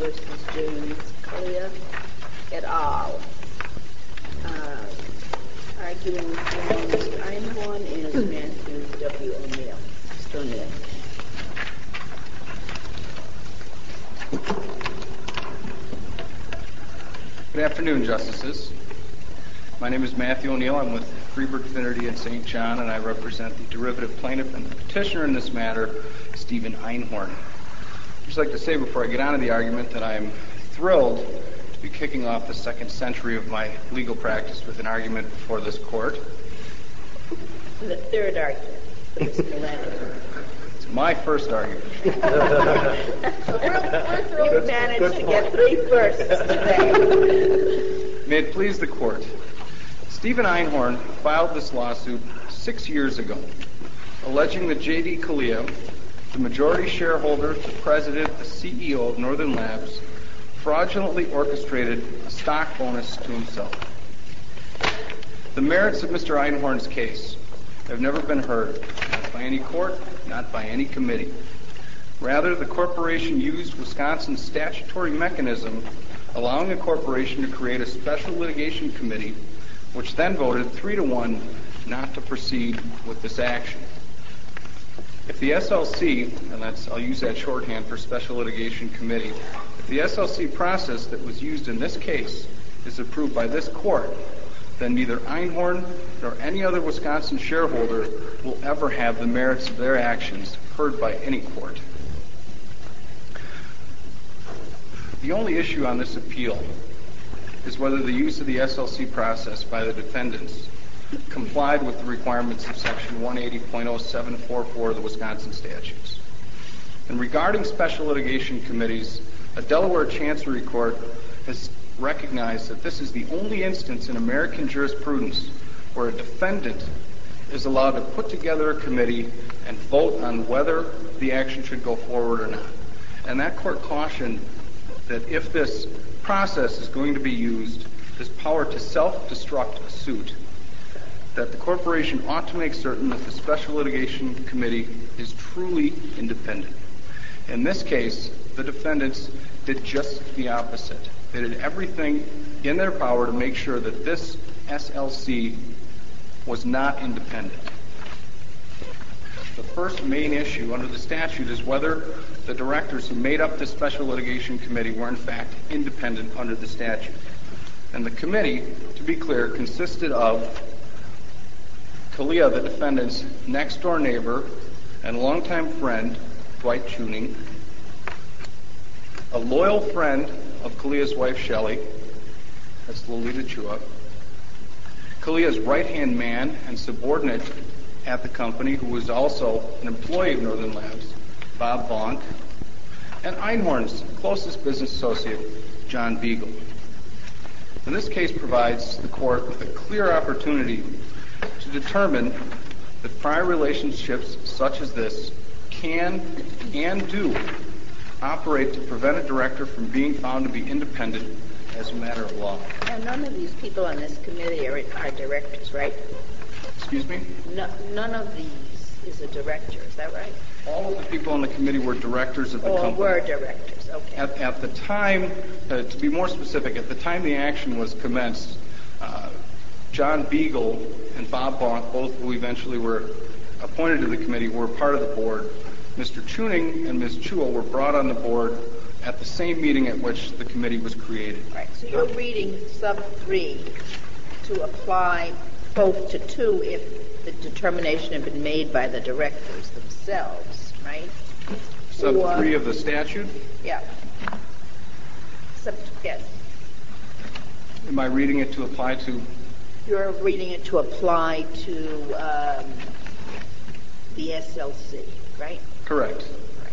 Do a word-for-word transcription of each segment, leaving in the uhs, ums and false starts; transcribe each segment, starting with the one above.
versus James Kalia et al. Uh, arguing for Mister Einhorn is Matthew W. O'Neill. Mister O'Neill. Good afternoon, Justices. My name is Matthew O'Neill. I'm with Freeburg Finnerty in Saint John, and I represent the derivative plaintiff and the petitioner in this matter, Stephen Einhorn. I'd just like to say before I get on to the argument that I'm thrilled to be kicking off the second century of my legal practice with an argument before this court. The third argument for Mister Lennon. It's my first argument. So we're, we're thrilled we managed to get three firsts today. May it please the court. Stephen Einhorn filed this lawsuit six years ago, alleging that J D Kalia, the majority shareholder, the president, the C E O of Northern Labs, fraudulently orchestrated a stock bonus to himself. The merits of Mister Einhorn's case have never been heard, not by any court, not by any committee. Rather, the corporation used Wisconsin's statutory mechanism allowing a corporation to create a special litigation committee, which then voted three to one not to proceed with this action. If the S L C, and that's, I'll use that shorthand for Special Litigation Committee, if the S L C process that was used in this case is approved by this court, then neither Einhorn nor any other Wisconsin shareholder will ever have the merits of their actions heard by any court. The only issue on this appeal is whether the use of the S L C process by the defendants complied with the requirements of Section one eighty point oh seven four four of the Wisconsin statutes. And regarding special litigation committees, a Delaware Chancery Court has recognized that this is the only instance in American jurisprudence where a defendant is allowed to put together a committee and vote on whether the action should go forward or not. And that court cautioned that if this process is going to be used, this power to self-destruct a suit, that the corporation ought to make certain that the Special Litigation Committee is truly independent. In this case, the defendants did just the opposite. They did everything in their power to make sure that this S L C was not independent. The first main issue under the statute is whether the directors who made up this Special Litigation Committee were in fact independent under the statute. And the committee, to be clear, consisted of Kalia, the defendant's next-door neighbor and longtime friend, Dwight Tuning, a loyal friend of Kalia's wife, Shelley, that's Lolita Chua, Kalia's right-hand man and subordinate at the company, who was also an employee of Northern Labs, Bob Bonk, and Einhorn's closest business associate, John Beagle. And this case provides the court with a clear opportunity to determine that prior relationships such as this can and do operate to prevent a director from being found to be independent as a matter of law. Now, none of these people on this committee are, are directors, right? Excuse me? No, none of these is a director, is that right? All of the people on the committee were directors of the Or company. were directors, okay. At, at the time, uh, to be more specific, at the time the action was commenced, uh, John Beagle and Bob Bonk, both who eventually were appointed to the committee, were part of the board. Mister Tuning and Miz Chua were brought on the board at the same meeting at which the committee was created. Right, so you're reading sub three to apply both to two if the determination had been made by the directors themselves, right? Sub or, three of the statute? Yeah. Sub, yes. Am I reading it to apply to? You're reading it to apply to um, the S L C, right? Correct.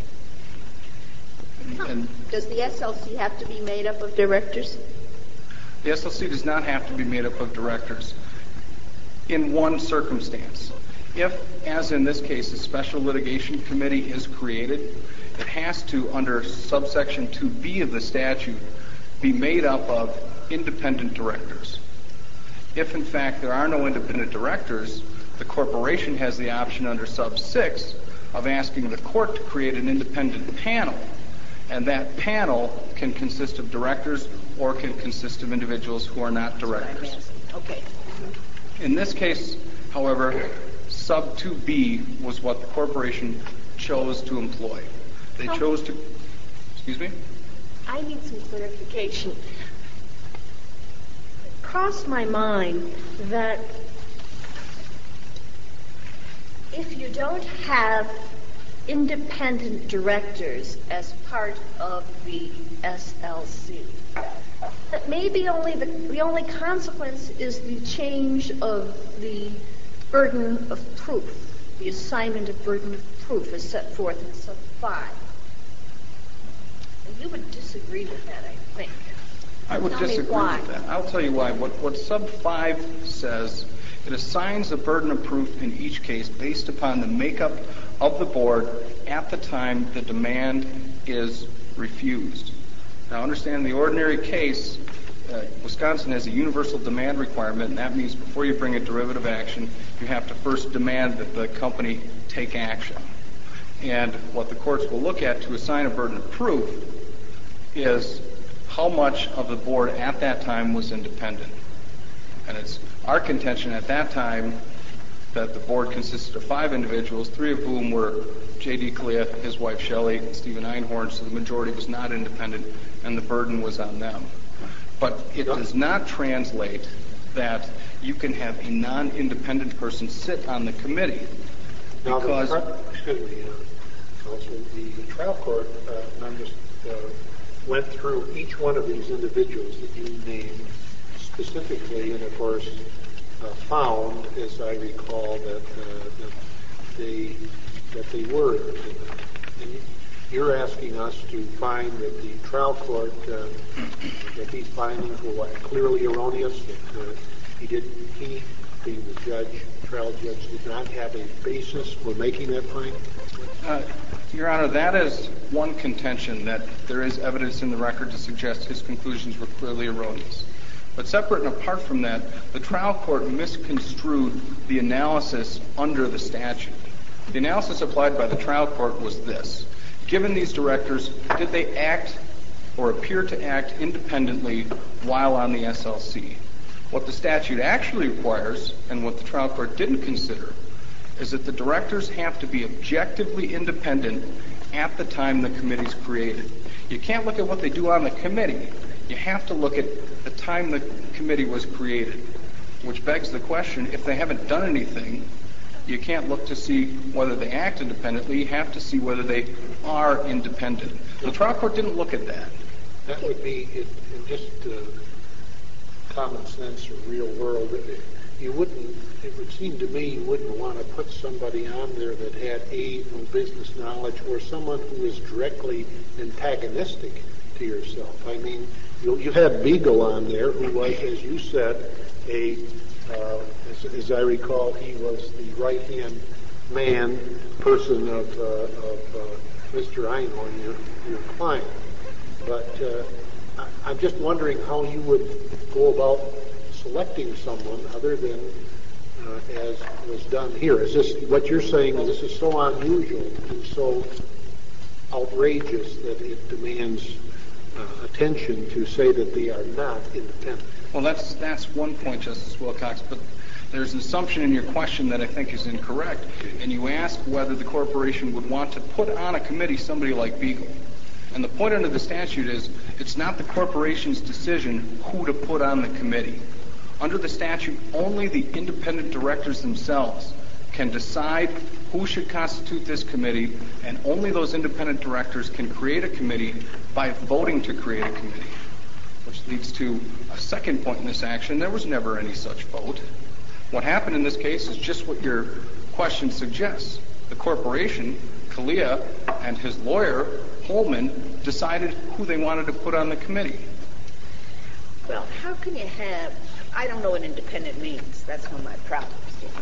Right. And does the S L C have to be made up of directors? The S L C does not have to be made up of directors in one circumstance. If, as in this case, a special litigation committee is created, it has to, under subsection two B of the statute, be made up of independent directors. If, in fact, there are no independent directors, the corporation has the option under sub six of asking the court to create an independent panel. And that panel can consist of directors or can consist of individuals who are not directors. Okay. In this case, however, sub two B was what the corporation chose to employ. They How- chose to, excuse me? I need some clarification. It crossed my mind that if you don't have independent directors as part of the S L C, that maybe only the, the only consequence is the change of the burden of proof, the assignment of burden of proof as set forth in sub five. And you would disagree with that, I think. I would Tell me disagree why. with that. I'll tell you why. What, what sub five says, it assigns a burden of proof in each case based upon the makeup of the board at the time the demand is refused. Now, understand the ordinary case, uh, Wisconsin has a universal demand requirement, and that means before you bring a derivative action, you have to first demand that the company take action. And what the courts will look at to assign a burden of proof is how much of the board at that time was independent. And it's our contention at that time that the board consisted of five individuals, three of whom were J D Kalia, his wife Shelley, and Stephen Einhorn, so the majority was not independent, and the burden was on them. But it does not translate that you can have a non-independent person sit on the committee. Now, Because the, tri- excuse me, uh, Counsel, the, the trial court uh, members uh, went through each one of these individuals that you named specifically, and of course uh, found, as I recall, that, uh, that they that they were independent. And you're asking us to find that the trial court uh, that these findings were what, clearly erroneous, that uh, he did he, being the judge, trial judge, did not have a basis for making that finding? Uh, Your Honor, that is one contention, that there is evidence in the record to suggest his conclusions were clearly erroneous. But separate and apart from that, the trial court misconstrued the analysis under the statute. The analysis applied by the trial court was this. Given these directors, did they act or appear to act independently while on the S L C? What the statute actually requires, and what the trial court didn't consider, is that the directors have to be objectively independent at the time the committee's created. You can't look at what they do on the committee. You have to look at the time the committee was created, which begs the question, if they haven't done anything, you can't look to see whether they act independently. You have to see whether they are independent. The trial court didn't look at that. That would be, in, in just uh, common sense or real world, you wouldn't, it would seem to me you wouldn't want to put somebody on there that had A, no business knowledge, or someone who is directly antagonistic to yourself. I mean, you, you had Beagle on there, who was, as you said, a, uh, as, as I recall, he was the right-hand man, person of, uh, of uh, Mister Einhorn, your, your client. But uh, I, I'm just wondering how you would go about selecting someone other than uh, as was done here. Is this what you're saying? Is this is so unusual and so outrageous that it demands uh, attention to say that they are not independent? Well, that's that's one point, Justice Wilcox, but there's an assumption in your question that I think is incorrect. And you ask whether the corporation would want to put on a committee somebody like Beagle. And the point under the statute is it's not the corporation's decision who to put on the committee. Under the statute, only the independent directors themselves can decide who should constitute this committee, and only those independent directors can create a committee by voting to create a committee. Which leads to a second point in this action. There was never any such vote. What happened in this case is just what your question suggests. The corporation, Kalia, and his lawyer, Holman, decided who they wanted to put on the committee. Well, how can you have, I don't know what independent means. That's one of my problems.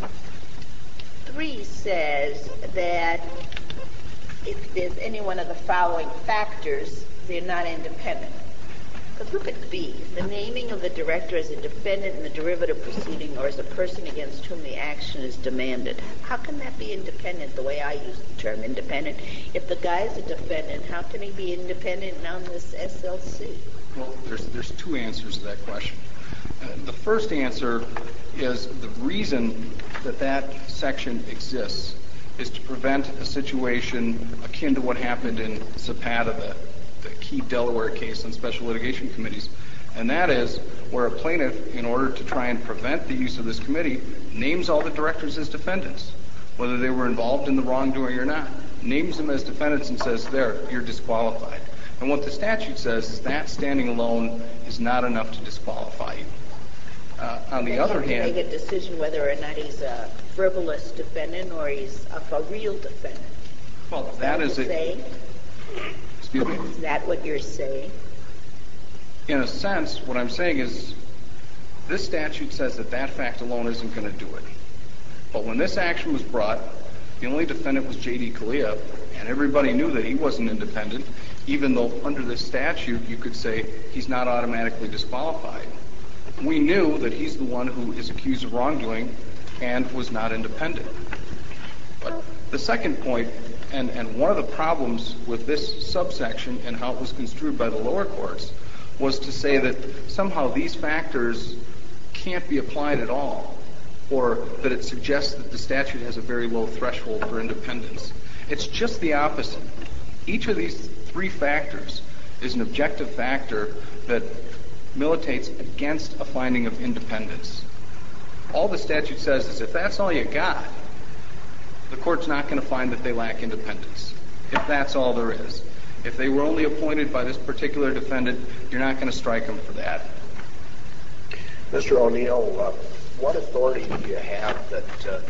Three says that if there's any one of the following factors, they're not independent. But look at B, the naming of the director as a defendant in the derivative proceeding or as a person against whom the action is demanded. How can that be independent, the way I use the term independent? If the guy's a defendant, how can he be independent on this S L C? Well, there's, there's two answers to that question. Uh, the first answer is the reason that that section exists is to prevent a situation akin to what happened in Zapata, the, the key Delaware case on special litigation committees. And that is where a plaintiff, in order to try and prevent the use of this committee, names all the directors as defendants, whether they were involved in the wrongdoing or not, names them as defendants and says, there, you're disqualified. And what the statute says is that standing alone is not enough to disqualify you. Uh, on the other hand, make a decision whether or not he's a frivolous defendant or he's a, a real defendant. Well, is that, that is a. Excuse me. Is that what you're saying? In a sense, what I'm saying is, this statute says that that fact alone isn't going to do it. But when this action was brought, the only defendant was J D Kalia, and everybody knew that he wasn't independent, even though under this statute you could say he's not automatically disqualified. We knew that he's the one who is accused of wrongdoing and was not independent. But the second point, and, and one of the problems with this subsection and how it was construed by the lower courts, was to say that somehow these factors can't be applied at all, or that it suggests that the statute has a very low threshold for independence. It's just the opposite. Each of these three factors is an objective factor that militates against a finding of independence. All the statute says is if that's all you got, the court's not going to find that they lack independence, if that's all there is. If they were only appointed by this particular defendant, you're not going to strike them for that. Mister O'Neill, uh, what authority do you have that uh,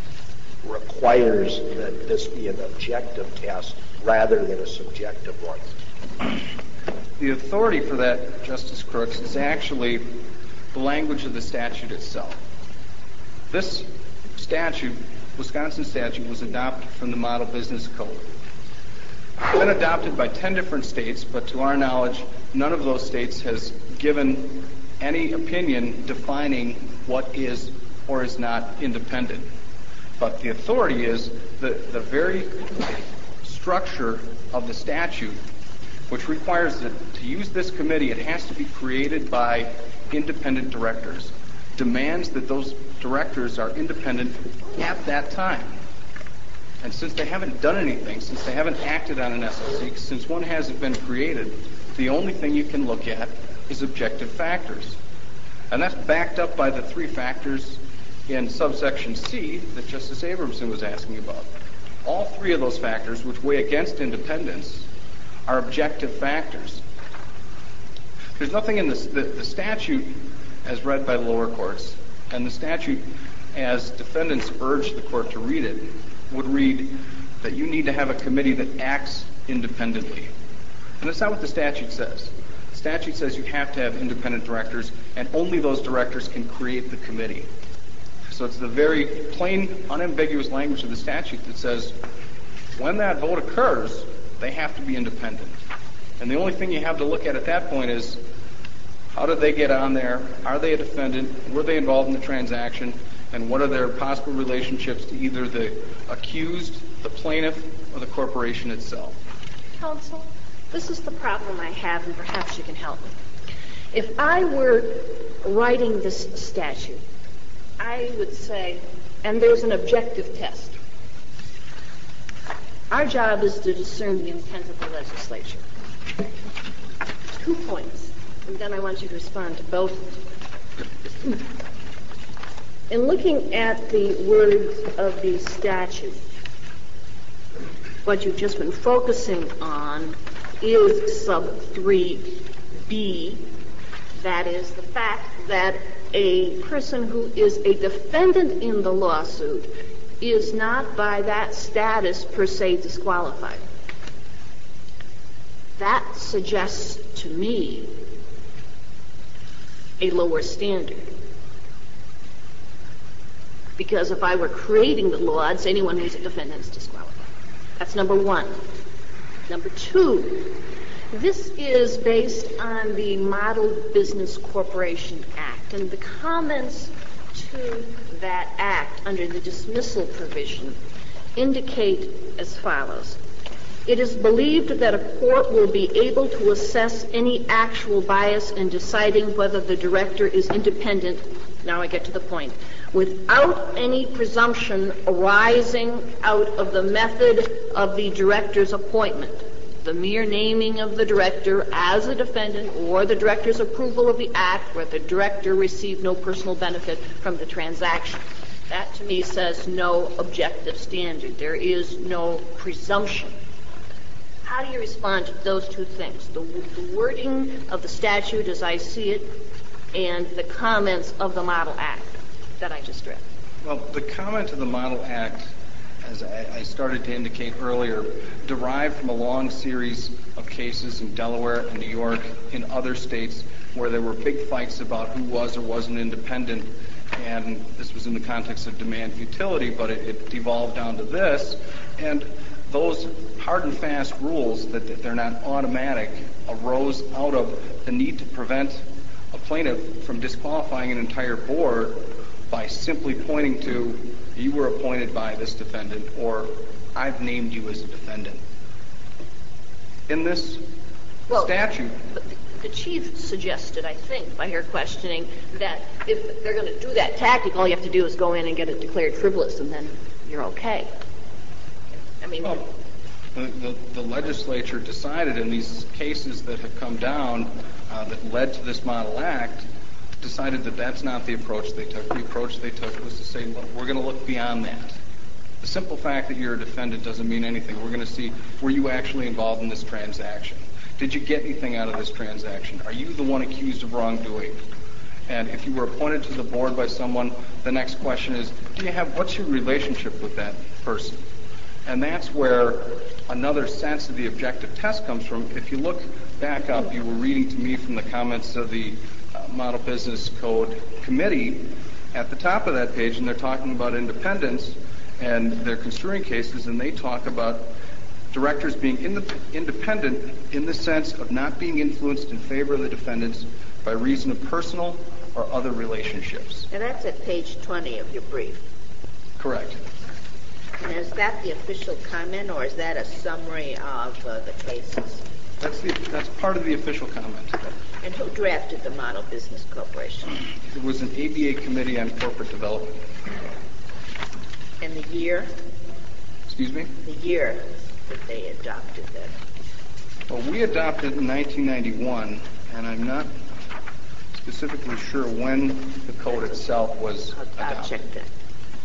requires that this be an objective test rather than a subjective one? The authority for that, Justice Crooks, is actually the language of the statute itself. This statute, Wisconsin statute, was adopted from the Model Business Code. It's been adopted by ten different states, but to our knowledge, none of those states has given any opinion defining what is or is not independent. But the authority is the, the very structure of the statute, which requires that to use this committee, it has to be created by independent directors, demands that those directors are independent at that time. And since they haven't done anything, since they haven't acted on an S L C, since one hasn't been created, the only thing you can look at is objective factors. And that's backed up by the three factors in subsection C that Justice Abramson was asking about. All three of those factors, which weigh against independence, are objective factors. There's nothing in this, the, the statute as read by the lower courts, and the statute as defendants urged the court to read it, would read that you need to have a committee that acts independently. And that's not what the statute says. The statute says you have to have independent directors, and only those directors can create the committee. So it's the very plain, unambiguous language of the statute that says when that vote occurs, they have to be independent. And the only thing you have to look at at that point is how did they get on there? Are they a defendant? Were they involved in the transaction? And what are their possible relationships to either the accused, the plaintiff, or the corporation itself? Counsel, this is the problem I have, and perhaps you can help me. If I were writing this statute, I would say, and there's an objective test. Our job is to discern the intent of the legislature. Two points, and then I want you to respond to both. In looking at the words of the statute, what you've just been focusing on is sub three B, that is the fact that a person who is a defendant in the lawsuit is not by that status per se disqualified. That suggests to me a lower standard. Because if I were creating the law, I'd say anyone who's a defendant is disqualified. That's number one. Number two, This is based on the Model Business Corporation Act, and the comments to that act under the dismissal provision indicate as follows. It is believed that a court will be able to assess any actual bias in deciding whether the director is independent, now I get to the point, without any presumption arising out of the method of the director's appointment, the mere naming of the director as a defendant, or the director's approval of the act where the director received no personal benefit from the transaction. That, to me, says no objective standard. There is no presumption. How do you respond to those two things? The, the wording of the statute as I see it and the comments of the Model Act that I just read. Well, the comment of the Model Act, as I, I started to indicate earlier, derived from a long series of cases in Delaware and New York, in other states, where there were big fights about who was or wasn't independent, and this was in the context of demand futility, but it, it devolved down to this, and those hard and fast rules that, that they're not automatic arose out of the need to prevent a plaintiff from disqualifying an entire board by simply pointing to, you were appointed by this defendant, or I've named you as a defendant. In this well, statute... The Chief suggested, I think, by her questioning, that if they're going to do that tactic, all you have to do is go in and get it declared frivolous, and then you're okay. I mean... Well, the, the, the legislature decided in these cases that have come down uh, that led to this Model Act, decided that that's not the approach they took. The approach they took was to say, look, we're going to look beyond that. The simple fact that you're a defendant doesn't mean anything. We're going to see, were you actually involved in this transaction? Did you get anything out of this transaction? Are you the one accused of wrongdoing? And if you were appointed to the board by someone, the next question is, do you have, what's your relationship with that person? And that's where another sense of the objective test comes from. If you look back up, you were reading to me from the comments of the uh, Model Business Code Committee at the top of that page, and they're talking about independence, and they're construing cases, and they talk about directors being in the, independent in the sense of not being influenced in favor of the defendants by reason of personal or other relationships. And that's at page twenty of your brief. Correct. And is that the official comment, or is that a summary of uh, the cases? That's the, that's part of the official comment. And who drafted the Model Business Corporation? It was an A B A Committee on Corporate Development. And the year? Excuse me? The year that they adopted that. Well, we adopted in nineteen ninety-one, and I'm not specifically sure when the code itself was I'll, adopted. I'll check that.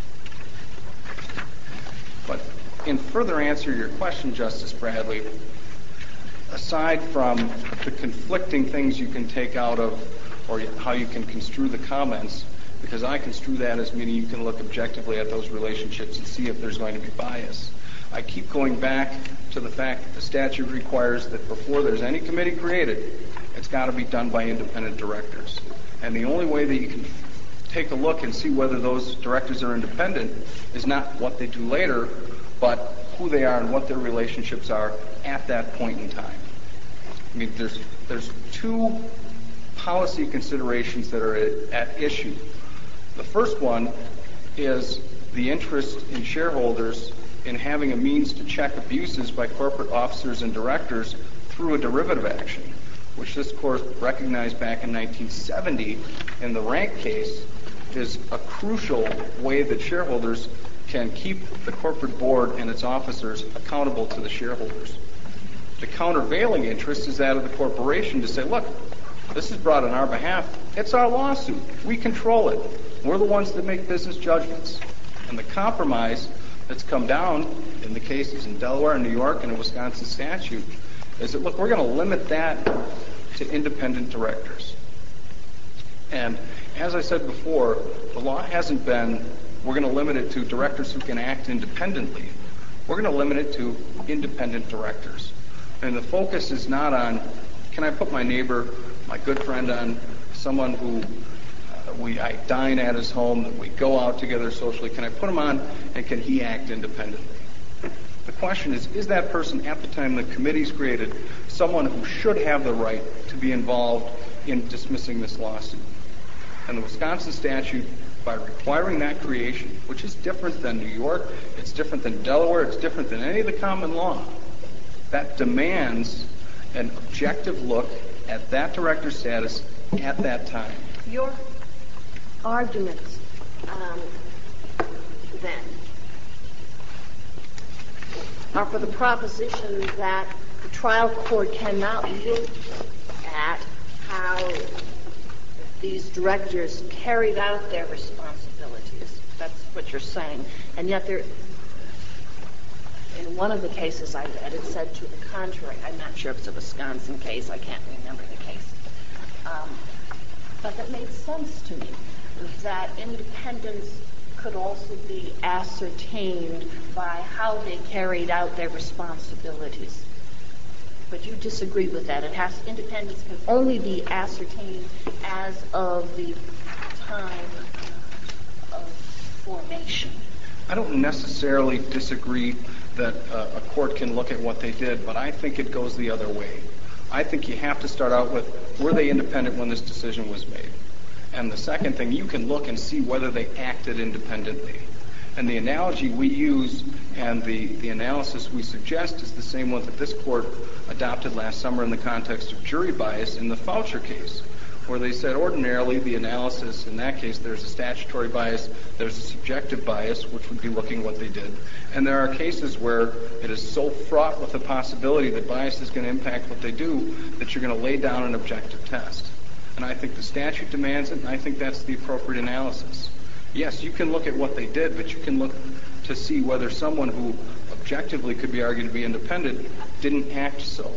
But in further answer to your question, Justice Bradley, aside from the conflicting things you can take out of, or how you can construe the comments, because I construe that as meaning you can look objectively at those relationships and see if there's going to be bias. I keep going back to the fact that the statute requires that before there's any committee created, it's got to be done by independent directors. And the only way that you can take a look and see whether those directors are independent is not what they do later, but who they are and what their relationships are at that point in time. I mean, there's there's two policy considerations that are at, at issue. The first one is the interest in shareholders in having a means to check abuses by corporate officers and directors through a derivative action, which this court recognized back in nineteen seventy in the Rank case is a crucial way that shareholders can keep the corporate board and its officers accountable to the shareholders. The countervailing interest is that of the corporation to say, look, this is brought on our behalf. It's our lawsuit. We control it. We're the ones that make business judgments. And the compromise that's come down in the cases in Delaware and New York and a Wisconsin statute is that, look, we're going to limit that to independent directors. And as I said before, the law hasn't been, we're going to limit it to directors who can act independently. We're going to limit it to independent directors. And the focus is not on, can I put my neighbor, my good friend on, someone who uh, we I dine at his home, that we go out together socially, can I put him on, and can he act independently? The question is, is that person at the time the committee's created someone who should have the right to be involved in dismissing this lawsuit? And the Wisconsin statute, by requiring that creation, which is different than New York, it's different than Delaware, it's different than any of the common law, that demands an objective look at that director's status at that time. Your arguments, um, then, are for the proposition that the trial court cannot look at how these directors carried out their responsibilities. That's what you're saying. And yet there, in one of the cases I read, it said to the contrary. I'm not sure if it's a Wisconsin case. I can't remember the case. Um, but that made sense to me, that independence could also be ascertained by how they carried out their responsibilities. But you disagree with that. It has, independence can only be ascertained as of the time of formation. I don't necessarily disagree that uh, a court can look at what they did, but I think it goes the other way. I think you have to start out with, were they independent when this decision was made? And the second thing, you can look and see whether they acted independently. And the analogy we use and the, the analysis we suggest is the same one that this court adopted last summer in the context of jury bias in the Foucher case, where they said ordinarily the analysis in that case, there's a statutory bias, there's a subjective bias, which would be looking what they did. And there are cases where it is so fraught with the possibility that bias is going to impact what they do that you're going to lay down an objective test. And I think the statute demands it, and I think that's the appropriate analysis. Yes, you can look at what they did, but you can look to see whether someone who objectively could be argued to be independent didn't act so.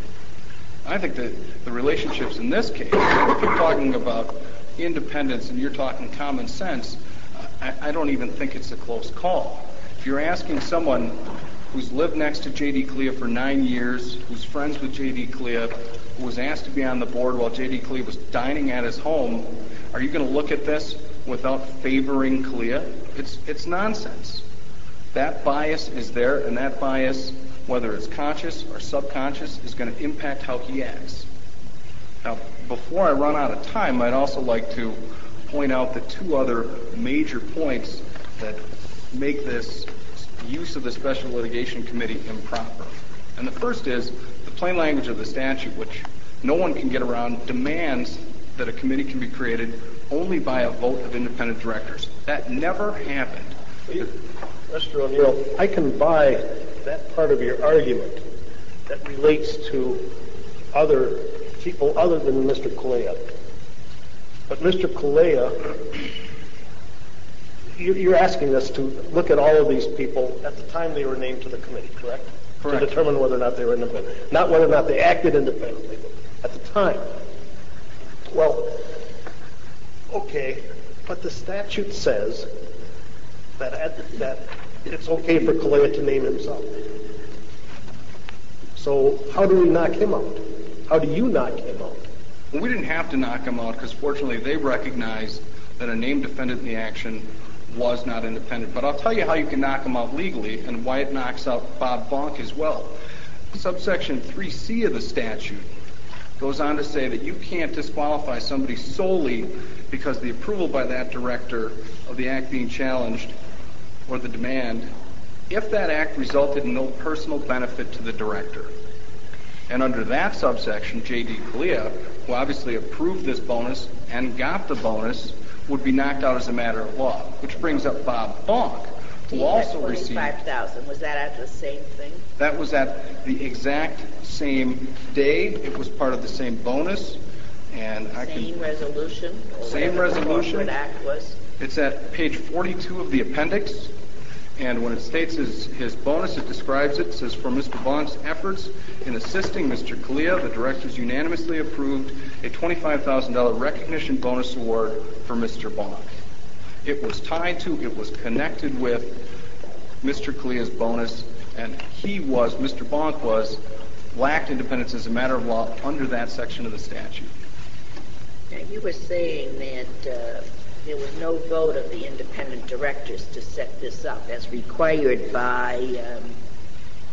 I think that the relationships in this case, if you're talking about independence and you're talking common sense, I, I don't even think it's a close call. If you're asking someone who's lived next to J D. Clea for nine years, who's friends with J D. Clea, who was asked to be on the board while J D. Clea was dining at his home, are you going to look at this without favoring Clea? It's, it's nonsense. That bias is there, and that bias, whether it's conscious or subconscious, is going to impact how he acts. Now, before I run out of time, I'd also like to point out the two other major points that make this use of the Special Litigation Committee improper. And the first is the plain language of the statute, which no one can get around, demands that a committee can be created only by a vote of independent directors. That never happened. Mister O'Neill, I can buy that part of your argument that relates to other people other than Mister Clea. But Mister Clea, you're asking us to look at all of these people at the time they were named to the committee, correct? Correct. To determine whether or not they were independent. Not whether or not they acted independently, but at the time. Well, okay, but the statute says that, at, that it's okay for Clea to name himself. So how do we knock him out? How do you knock him out? Well, we didn't have to knock him out because fortunately they recognized that a named defendant in the action was not independent. But I'll tell you how you can knock him out legally and why it knocks out Bob Bonk as well. Subsection three C of the statute goes on to say that you can't disqualify somebody solely because the approval by that director of the act being challenged or the demand, if that act resulted in no personal benefit to the director. And under that subsection, J D. Clea, who obviously approved this bonus and got the bonus, would be knocked out as a matter of law, which brings up Bob Bonk, who also received twenty-five thousand. Was that at the same thing? That was at the exact same day. It was part of the same bonus, and I can Same resolution? Or Same whatever the resolution. corporate act was? It's at page forty-two of the appendix, and when it states his, his bonus, it describes it. It says, for Mister Bonk's efforts in assisting Mister Clea, the directors unanimously approved a twenty-five thousand dollars recognition bonus award for Mister Bonk. It was tied to, it was connected with Mister Clea's bonus, and he was, Mister Bonk was, lacked independence as a matter of law under that section of the statute. Now, you were saying that uh, there was no vote of the independent directors to set this up as required by um,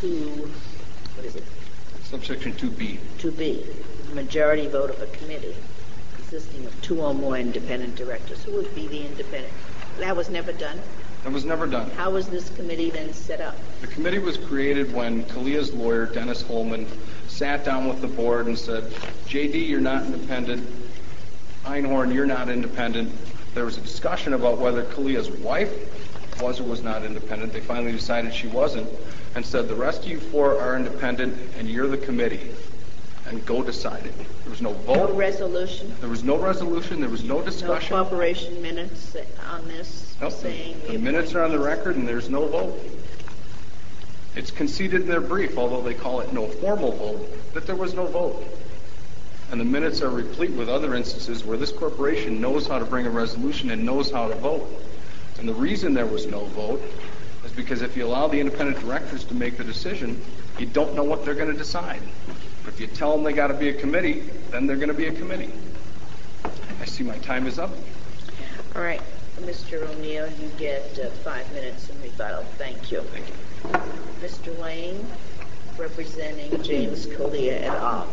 two, what is it, Subsection two B. two B, majority vote of a committee consisting of two or more independent directors. Who would be the independent? That was never done. That was never done. How was this committee then set up? The committee was created when Kalia's lawyer, Dennis Holman, sat down with the board and said, J D, you're not independent. Einhorn, you're not independent. There was a discussion about whether Kalia's wife was or was not independent. They finally decided she wasn't and said, the rest of you four are independent and you're the committee. And go decide it. There was no vote. No resolution? There was no resolution. There was no No discussion. corporation minutes on this Nope. saying... The minutes are on the record and there's no vote. It's conceded in their brief, although they call it no formal vote, that there was no vote. And the minutes are replete with other instances where this corporation knows how to bring a resolution and knows how to vote. And the reason there was no vote is because if you allow the independent directors to make the decision, you don't know what they're going to decide. But if you tell them they got to be a committee, then they're going to be a committee. I see my time is up. All right. Mister O'Neill, you get uh, five minutes in rebuttal. Thank you. Thank you. Mister Lang, representing James Kalia et al.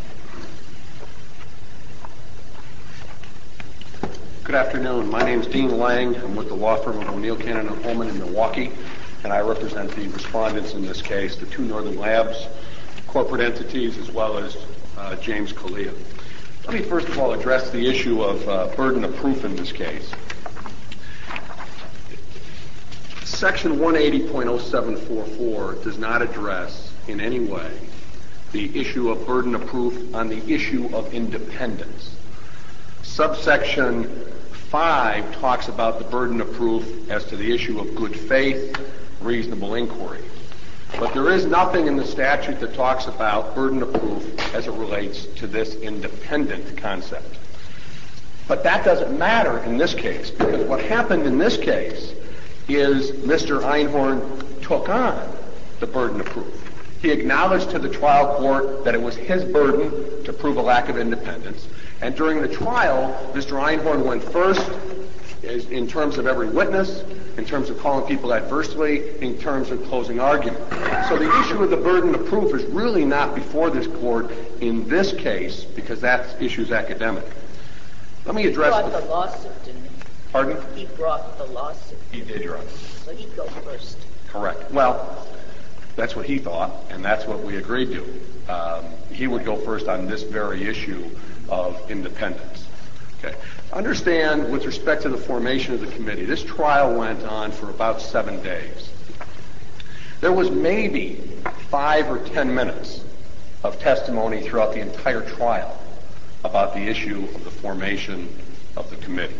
Good afternoon. My name is Dean Lang. I'm with the law firm of O'Neill, Cannon and Holman in Milwaukee, and I represent the respondents in this case, the two Northern Labs corporate entities, as well as uh, James Kalia. Let me first of all address the issue of uh, burden of proof in this case. Section one eighty point oh seven four four does not address in any way the issue of burden of proof on the issue of independence. Subsection five talks about the burden of proof as to the issue of good faith, reasonable inquiry. But there is nothing in the statute that talks about burden of proof as it relates to this independent concept. But that doesn't matter in this case, because what happened in this case is Mister Einhorn took on the burden of proof. He acknowledged to the trial court that it was his burden to prove a lack of independence. And during the trial, Mister Einhorn went first in terms of every witness, in terms of calling people adversely, in terms of closing argument. So the issue of the burden of proof is really not before this court in this case, because that issue is academic. Let me address... He brought the, the lawsuit, didn't he? Pardon? He brought the lawsuit. He did, Your Honor. So he'd go first. Correct. Well, that's what he thought, and that's what we agreed to. Um, he would go first on this very issue of independence. Okay. Understand, with respect to the formation of the committee, this trial went on for about seven days. There was maybe five or ten minutes of testimony throughout the entire trial about the issue of the formation of the committee.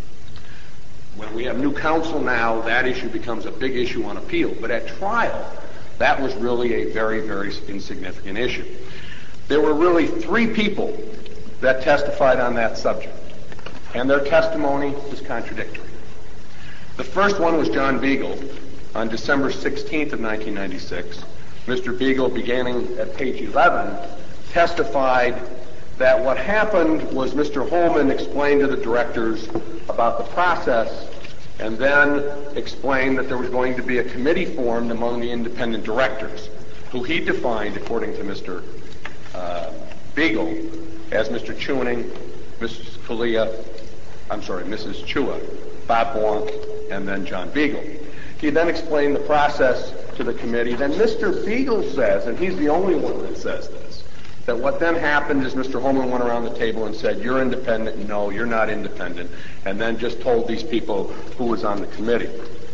When we have new counsel now, that issue becomes a big issue on appeal. But at trial, that was really a very, very insignificant issue. There were really three people that testified on that subject, and their testimony was contradictory. The first one was John Beagle on December sixteenth of nineteen ninety-six. Mister Beagle, beginning at page eleven, testified that what happened was Mister Holman explained to the directors about the process and then explained that there was going to be a committee formed among the independent directors, who he defined, according to Mister Uh, Beagle, as Mister Chewning, Missus Kalia, I'm sorry, Missus Chua, Bob Blanc, and then John Beagle. He then explained the process to the committee. Then Mister Beagle says, and he's the only one that says this, that what then happened is Mister Holman went around the table and said, you're independent, no, you're not independent, and then just told these people who was on the committee.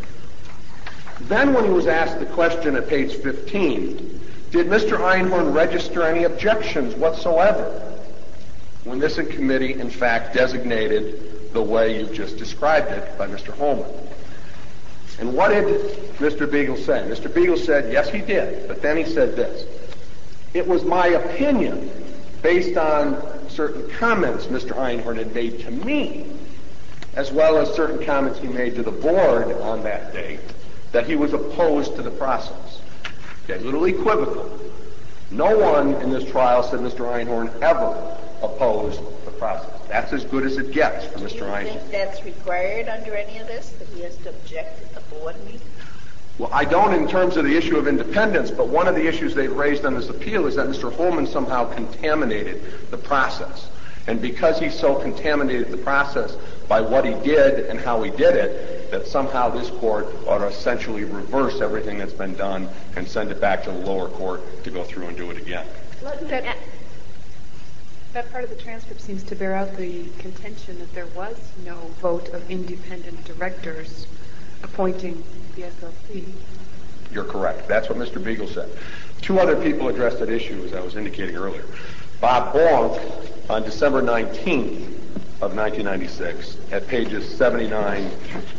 Then when he was asked the question at page fifteen, did Mister Einhorn register any objections whatsoever when this committee, in fact, designated the way you've just described it by Mister Holman? And what did Mister Beagle say? Mister Beagle said, yes, he did, but then he said this. It was my opinion, based on certain comments Mister Einhorn had made to me, as well as certain comments he made to the board on that date, that he was opposed to the process. Okay, a little equivocal. No one in this trial said Mister Einhorn ever opposed the process. That's as good as it gets for Mister Einhorn. Do you think that's required under any of this, that he has to object at the board meeting? Well, I don't in terms of the issue of independence, but one of the issues they've raised on this appeal is that Mister Holman somehow contaminated the process. And because he so contaminated the process by what he did and how he did it, that somehow this court ought to essentially reverse everything that's been done and send it back to the lower court to go through and do it again. That, that part of the transcript seems to bear out the contention that there was no vote of independent directors appointing the S L C. You're correct. That's what Mister Beagle said. Two other people addressed that issue, as I was indicating earlier. Bob Bonk, on December nineteenth of nineteen ninety-six, at pages seventy-nine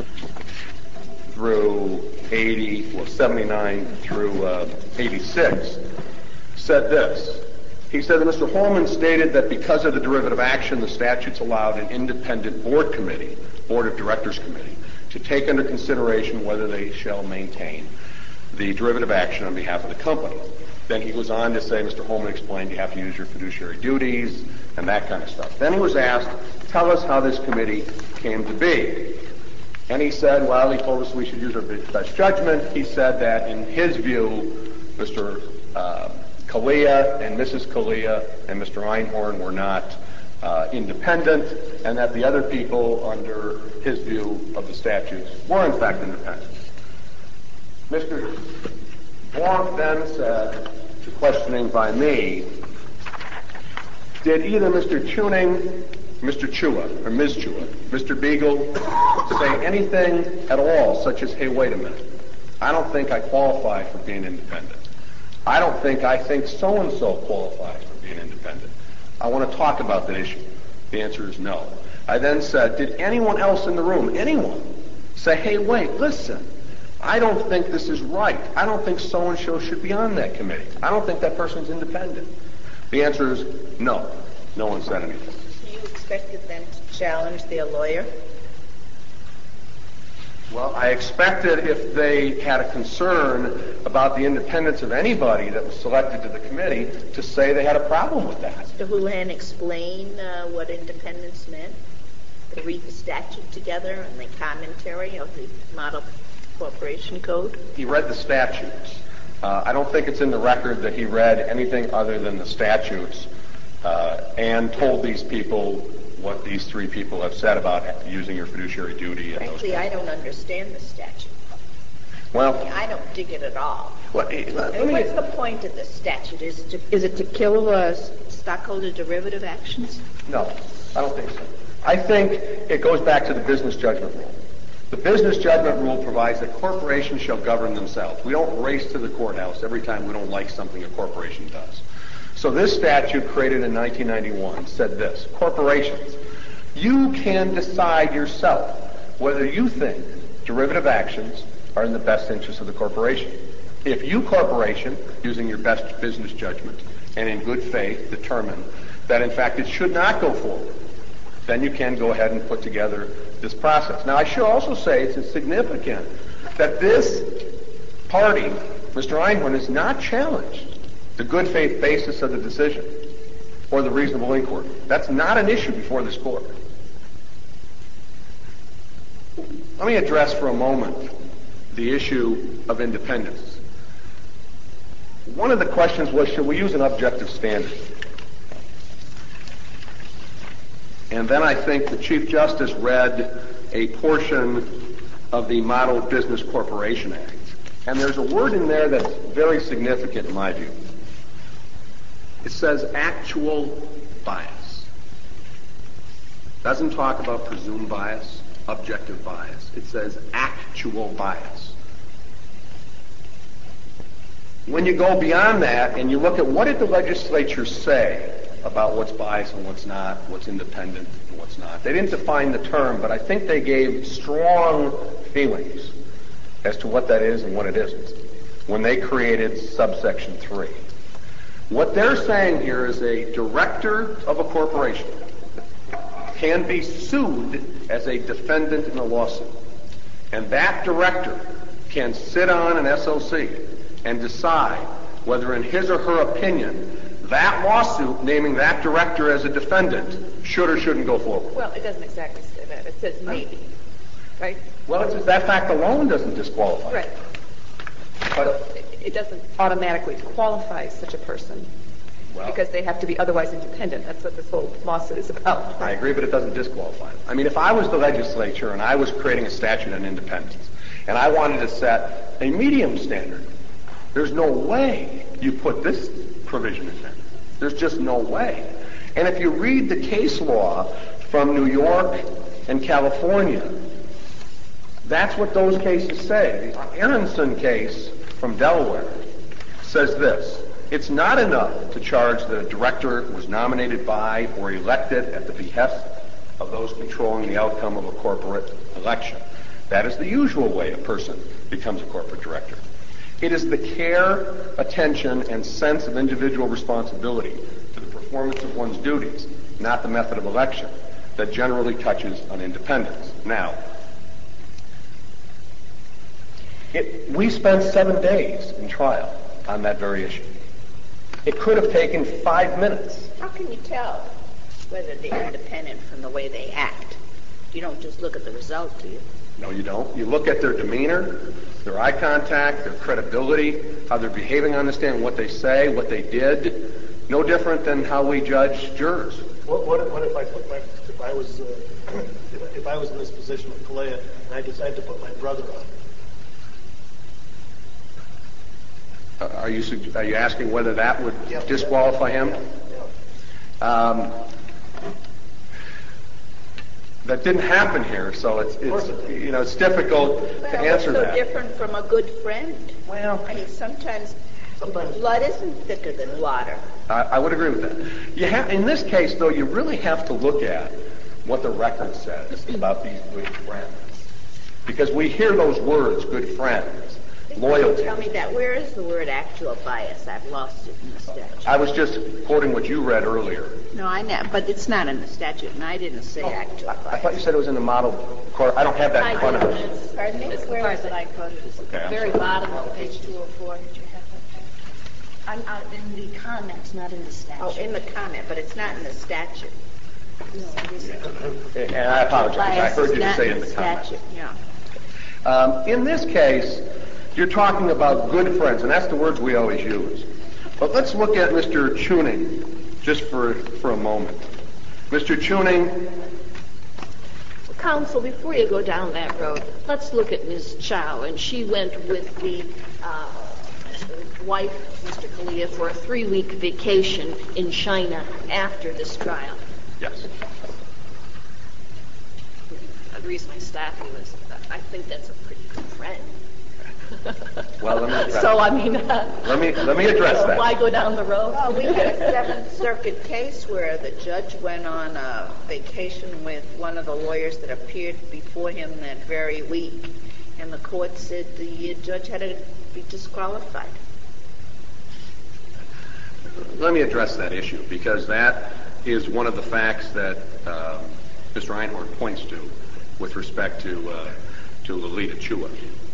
through eighty, well, seventy-nine through uh, eighty-six, said this. He said that Mister Holman stated that because of the derivative action, the statutes allowed an independent board committee, board of directors committee, to take under consideration whether they shall maintain the derivative action on behalf of the company. Then he goes on to say, Mister Holman explained you have to use your fiduciary duties and that kind of stuff. Then he was asked, tell us how this committee came to be. And he said, well, he told us we should use our best judgment. He said that in his view, Mister Uh, Kalia and Missus Kalia and Mister Einhorn were not uh, independent, and that the other people, under his view of the statutes, were in fact independent. Mister Bonk then said, to questioning by me, did either Mister Tuning, Mister Chua, or Miz Chua, Mister Beagle, say anything at all, such as, hey, wait a minute, I don't think I qualify for being independent. I don't think I think so-and-so qualifies for being independent. I want to talk about that issue. The answer is no. I then said, did anyone else in the room, anyone, say, hey, wait, listen, I don't think this is right. I don't think so-and-so should be on that committee. I don't think that person's independent. The answer is no. No one said anything. So you expected them to challenge their lawyer? Well, I expected if they had a concern about the independence of anybody that was selected to the committee to say they had a problem with that. Mister Houlihan explain uh, what independence meant? They read the statute together and the commentary of the Model Corporation Code? He read the statutes. Uh, I don't think it's in the record that he read anything other than the statutes uh, and told these people what these three people have said about using your fiduciary duty. And Frankly, those I don't understand the statute. Well, I, mean, I don't dig it at all. Well, let, let I mean, me, what's the point of the statute? Is, to, is it to kill uh, stockholder derivative actions? No, I don't think so. I think it goes back to the business judgment rule. The business judgment rule provides that corporations shall govern themselves. We don't race to the courthouse every time we don't like something a corporation does. So this statute, created in nineteen ninety-one, said this: corporations, you can decide yourself whether you think derivative actions are in the best interest of the corporation. If you, corporation, using your best business judgment and in good faith, determine that in fact it should not go forward, then you can go ahead and put together this process. Now, I should also say it's significant that this party, Mister Einhorn, is not challenged the good faith basis of the decision or the reasonable inquiry. That's not an issue before this court. Let me address for a moment the issue of independence. One of the questions was, should we use an objective standard? And then I think the Chief Justice read a portion of the Model Business Corporation Act. And there's a word in there that's very significant in my view. It says actual bias. Doesn't talk about presumed bias, objective bias. It says actual bias. When you go beyond that and you look at what did the legislature say about what's biased and what's not, what's independent and what's not. They didn't define the term, but I think they gave strong feelings as to what that is and what it isn't when they created subsection three. What they're saying here is a director of a corporation can be sued as a defendant in a lawsuit. And that director can sit on an S O C and decide whether in his or her opinion that lawsuit naming that director as a defendant should or shouldn't go forward. Well, it doesn't exactly say that. It says maybe, right? Well, it's, that fact alone doesn't disqualify. Right. But- it doesn't automatically qualify such a person Well- because they have to be otherwise independent. That's what this whole lawsuit is about. I agree, but it doesn't disqualify them. I mean, if I was the legislature and I was creating a statute on independence, and I wanted to set a medium standard, there's no way you put this provision in there. There's just no way. And if you read the case law from New York and California, that's what those cases say. The Aronson case from Delaware says this: it's not enough to charge that a director was nominated by or elected at the behest of those controlling the outcome of a corporate election. That is the usual way a person becomes a corporate director. It is the care, attention, and sense of individual responsibility to the performance of one's duties, not the method of election, that generally touches on independence. Now, it, we spent seven days in trial on that very issue. It could have taken five minutes. How can you tell whether they're independent from the way they act? You don't just look at the result, do you? No, you don't. You look at their demeanor, their eye contact, their credibility, how they're behaving on the stand, what they say, what they did. No different than how we judge jurors. What, what, if, what if I put my, if I was, uh, if, if I was in this position with Kalea and I decided to put my brother on? Uh, are you sug- are you asking whether that would Yeah, disqualify yeah, him? Yeah, yeah. Um, that didn't happen here, so it's, it's you know it's difficult Well, to answer it's no that. different from a good friend. Well, I mean, sometimes, Sometimes- blood isn't thicker than water. I, I would agree with that. You have, in this case, though, you really have to look at what the record says about these good friends, because we hear those words, good friends, loyalty. Tell me that. Where is the word actual bias? I've lost it in the statute. I was just quoting what you read earlier. No, I know, but it's not in the statute, and I didn't say actual bias. I thought you said it was in the model court. I don't have that in front of me. Pardon me? It's the part that I quoted. It's at Okay, the I'm very sorry. bottom of page two oh four. Did you have that? I'm out in the comments, not in the statute. Oh, in the comment, but it's not in the statute. No, it isn't. And I apologize. I Bias heard is you not say in the statute. comments. Yeah. Um, in this case, you're talking about good friends, and that's the words we always use. But let's look at Mister Tuning just for, for a moment. Mister Tuning, Counsel, before you go down that road, let's look at Miz Chow, and she went with the uh, wife, Mister Kalea, for a three-week vacation in China after this trial. yes. The reason I stopped you is that I think that's a pretty good friend. Well, let me address So, I mean, uh, Let me let me address so that. why go down the road? Well, we had a Seventh Circuit case where the judge went on a vacation with one of the lawyers that appeared before him that very week, and the court said the judge had to be disqualified. Let me address that issue, because that is one of the facts that um, Mister Einhorn points to with respect to uh, to Lolita Chua.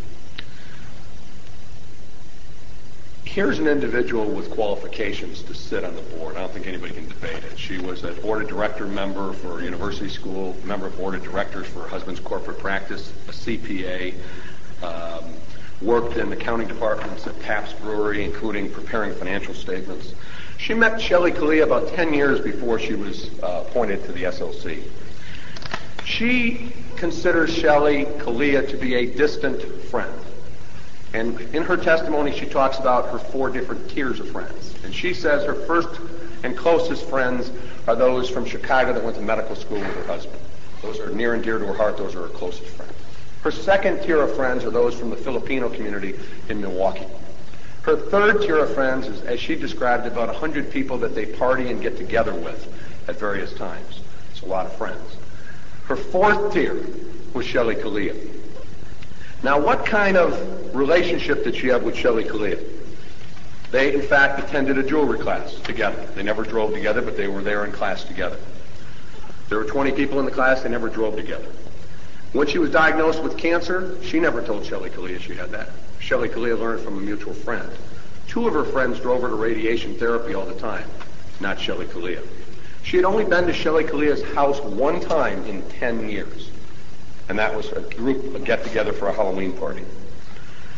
Here's an individual with qualifications to sit on the board. I don't think anybody can debate it. She was a board of director member for a university school, member of board of directors for her husband's corporate practice, a C P A, um, worked in accounting departments at Pabst Brewery, including preparing financial statements. She met Shelley Kalea about ten years before she was uh, appointed to the S L C. She considers Shelley Kalea to be a distant friend. And in her testimony, she talks about her four different tiers of friends. And she says her first and closest friends are those from Chicago that went to medical school with her husband. Those are near and dear to her heart. Those are her closest friends. Her second tier of friends are those from the Filipino community in Milwaukee. Her third tier of friends is, as she described, about one hundred people that they party and get together with at various times. It's a lot of friends. Her fourth tier was Shelley Kalea. Now, what kind of relationship did she have with Shelley Kalea? They, in fact, attended a jewelry class together. They never drove together, but they were there in class together. There were twenty people in the class. They never drove together. When she was diagnosed with cancer, she never told Shelley Kalea she had that. Shelley Kalea learned from a mutual friend. Two of her friends drove her to radiation therapy all the time, not Shelley Kalea. She had only been to Shelley Kalea's house one time in ten years. And that was a group, a get-together for a Halloween party.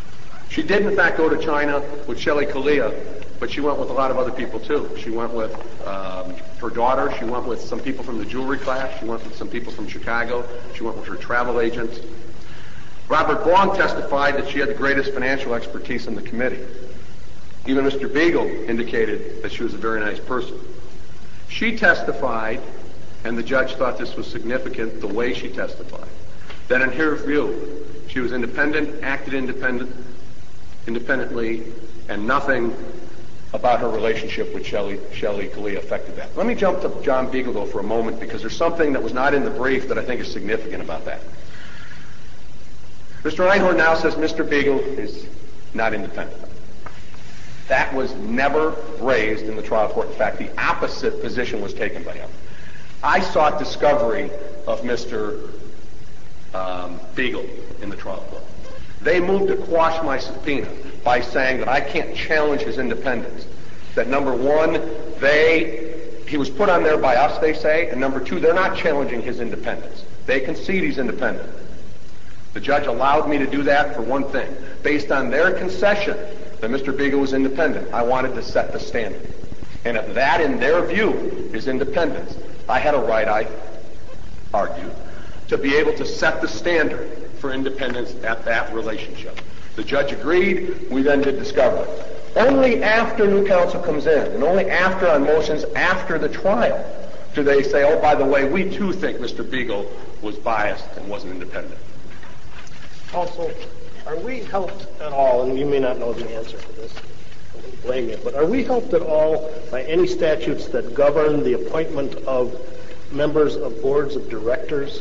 She did, in fact, go to China with Shelley Kalia, but she went with a lot of other people, too. She went with um, her daughter. She went with some people from the jewelry class. She went with some people from Chicago. She went with her travel agent. Robert Baum testified that she had the greatest financial expertise in the committee. Even Mister Beagle indicated that she was a very nice person. She testified, and the judge thought this was significant, the way she testified, that in her view, she was independent, acted independent, independently, and nothing about her relationship with Shelley, Shelley Kalia affected that. Let me jump to John Beagle, though, for a moment, because there's something that was not in the brief that I think is significant about that. Mister Einhorn now says Mister Beagle is not independent. That was never raised in the trial court. In fact, the opposite position was taken by him. I sought discovery of Mister Um, Beagle in the trial court. They moved to quash my subpoena by saying that I can't challenge his independence. That number one, they, he was put on there by us, they say, and number two, they're not challenging his independence. They concede he's independent. The judge allowed me to do that for one thing. Based on their concession that Mister Beagle was independent, I wanted to set the standard. And if that, in their view, is independence, I had a right, I argued, to be able to set the standard for independence at that relationship. The judge agreed. We then did discovery. Only after new counsel comes in, and only after on motions after the trial, do they say, oh, by the way, we too think Mister Beagle was biased and wasn't independent. Also, are we helped at all, and you may not know the answer to this, I don't blame you, but are we helped at all by any statutes that govern the appointment of members of boards of directors?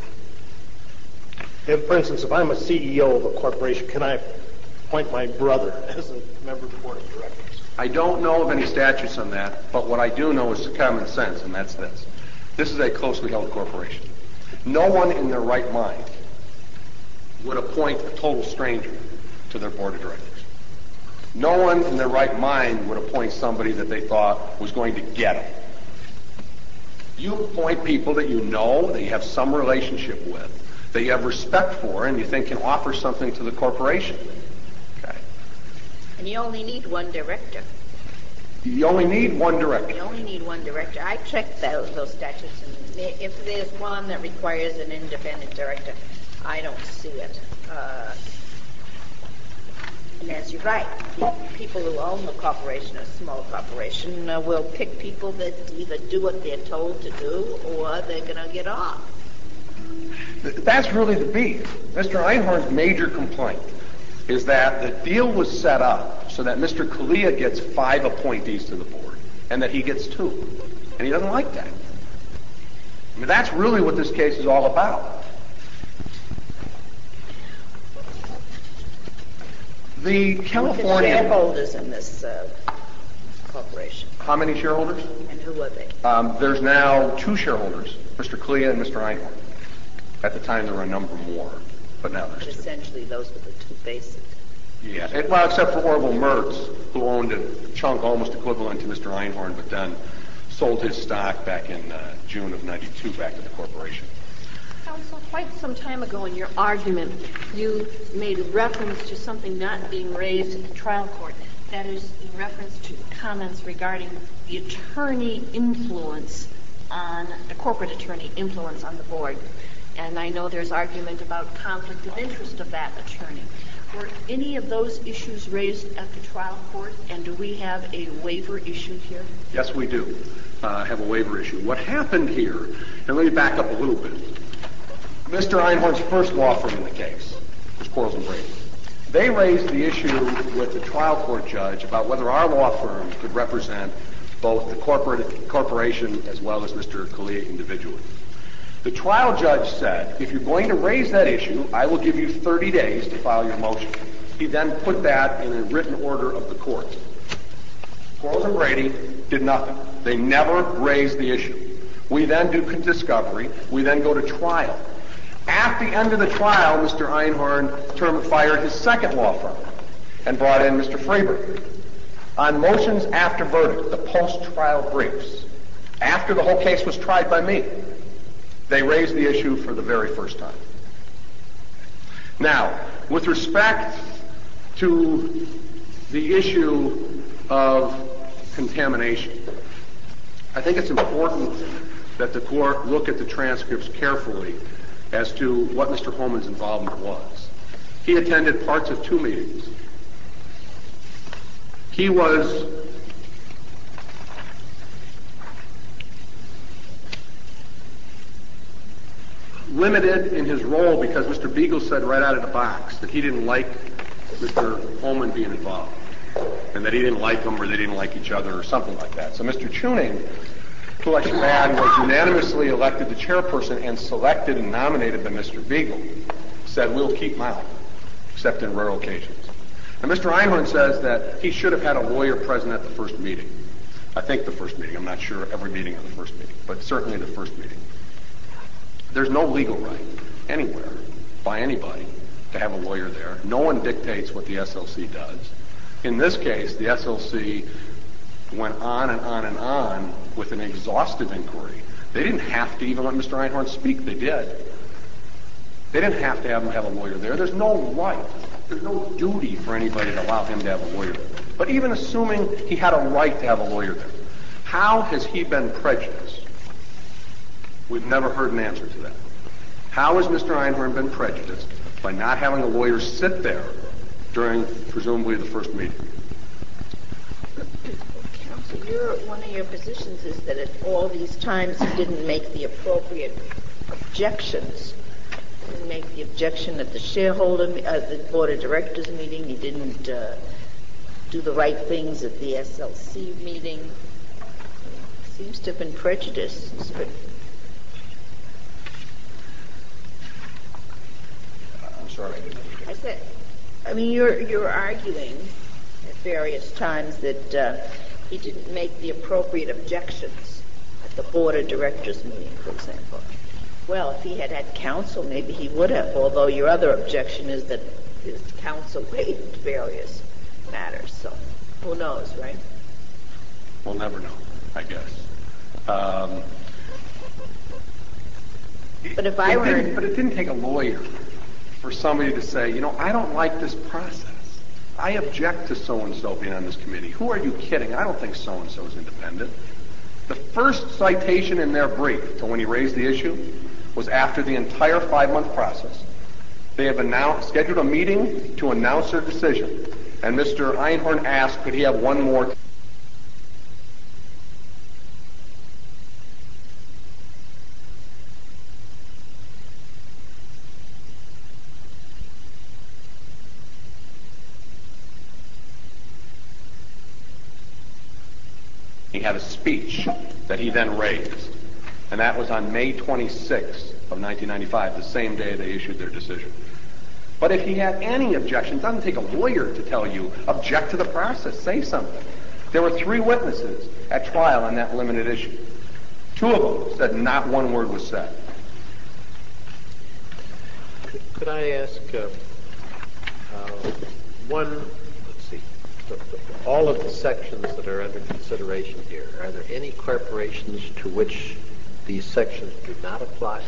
If, for instance, if I'm a C E O of a corporation, can I appoint my brother as a member of the board of directors? I don't know of any statutes on that, but what I do know is common sense, and that's this. This is a closely held corporation. No one in their right mind would appoint a total stranger to their board of directors. No one in their right mind would appoint somebody that they thought was going to get them. You appoint people that you know, that you have some relationship with, that you have respect for, and you think can offer something to the corporation. Okay. And you only need one director. You only need one director. You only need one director. I checked those, those statutes, and if there's one that requires an independent director, I don't see it. Uh, and as you're right, people who own the corporation, a small corporation, uh, will pick people that either do what they're told to do or they're going to get off. That's really the beef. Mister Einhorn's major complaint is that the deal was set up so that Mister Kalia gets five appointees to the board and that he gets two. And he doesn't like that. I mean, that's really what this case is all about. The California... The shareholders in this uh, corporation. How many shareholders? And who are they? Um, there's now two shareholders, Mister Kalia and Mister Einhorn. At the time, there were a number more, but now there's But two. essentially, those were the two basic. Yeah, and, well, except for Orville Mertz, who owned a chunk almost equivalent to Mister Einhorn, but then sold his stock back in uh, June of ninety-two back to the corporation. Counsel, quite some time ago in your argument, you made reference to something not being raised at the trial court. That is in reference to comments regarding the attorney influence on, the corporate attorney influence on the board. And I know there's argument about conflict of interest of that attorney. Were any of those issues raised at the trial court, and do we have a waiver issue here? Yes, we do uh, have a waiver issue. What happened here, and let me back up a little bit. Mister Einhorn's first law firm in the case was Quarles and Brady. They raised the issue with the trial court judge about whether our law firm could represent both the corporate corporation as well as Mister Kalia individually. The trial judge said, if you're going to raise that issue, I will give you thirty days to file your motion. He then put that in a written order of the court. Quarles and Brady did nothing. They never raised the issue. We then do discovery. We then go to trial. At the end of the trial, Mister Einhorn term fired his second law firm and brought in Mister Freiberg. On motions after verdict, the post-trial briefs, after the whole case was tried by me, they raised the issue for the very first time. Now, with respect to the issue of contamination. I think it's important that the court look at the transcripts carefully as to what Mister Holman's involvement was. He attended parts of two meetings. He was limited in his role because Mister Beagle said right out of the box that he didn't like Mister Holman being involved, and that he didn't like him or they didn't like each other or something like that. So Mister Tuning, who I should add was unanimously elected the chairperson and selected and nominated by Mister Beagle, said we'll keep him out, except in rare occasions. And Mister Einhorn says that he should have had a lawyer present at the first meeting. I think the first meeting. I'm not sure every meeting of the first meeting, but certainly the first meeting. There's no legal right anywhere by anybody to have a lawyer there. No one dictates what the S L C does. In this case, the S L C went on and on and on with an exhaustive inquiry. They didn't have to even let Mister Einhorn speak. They did. They didn't have to have him have a lawyer there. There's no right. There's no duty for anybody to allow him to have a lawyer there. But even assuming he had a right to have a lawyer there, how has he been prejudiced? We've never heard an answer to that. How has Mister Einhorn been prejudiced by not having a lawyer sit there during presumably the first meeting? Counsel, your, one of your positions is that at all these times he didn't make the appropriate objections. He didn't make the objection at the shareholder, uh, the board of directors meeting. He didn't uh, do the right things at the S L C meeting. Seems to have been prejudiced. I'm sorry. I said, I mean, you're you're arguing at various times that uh, he didn't make the appropriate objections at the board of directors meeting, for example. Well, if he had had counsel, maybe he would have, although your other objection is that his counsel waived various matters. So who knows, right? We'll never know, I guess. Um, but if I it were... Didn't, but it didn't take a lawyer for somebody to say, you know, I don't like this process. I object to so-and-so being on this committee. Who are you kidding? I don't think so-and-so is independent. The first citation in their brief to when he raised the issue was after the entire five-month process. They have announced, scheduled a meeting to announce their decision. And Mister Einhorn asked, could he have one more? He had a speech that he then raised. And that was on May twenty-sixth of nineteen ninety-five, the same day they issued their decision. But if he had any objections, it doesn't take a lawyer to tell you, object to the process, say something. There were three witnesses at trial on that limited issue. Two of them said not one word was said. Could, could I ask uh, uh, one, let's see, the, the, all of the sections that are under consideration here, are there any corporations to which these sections do not apply?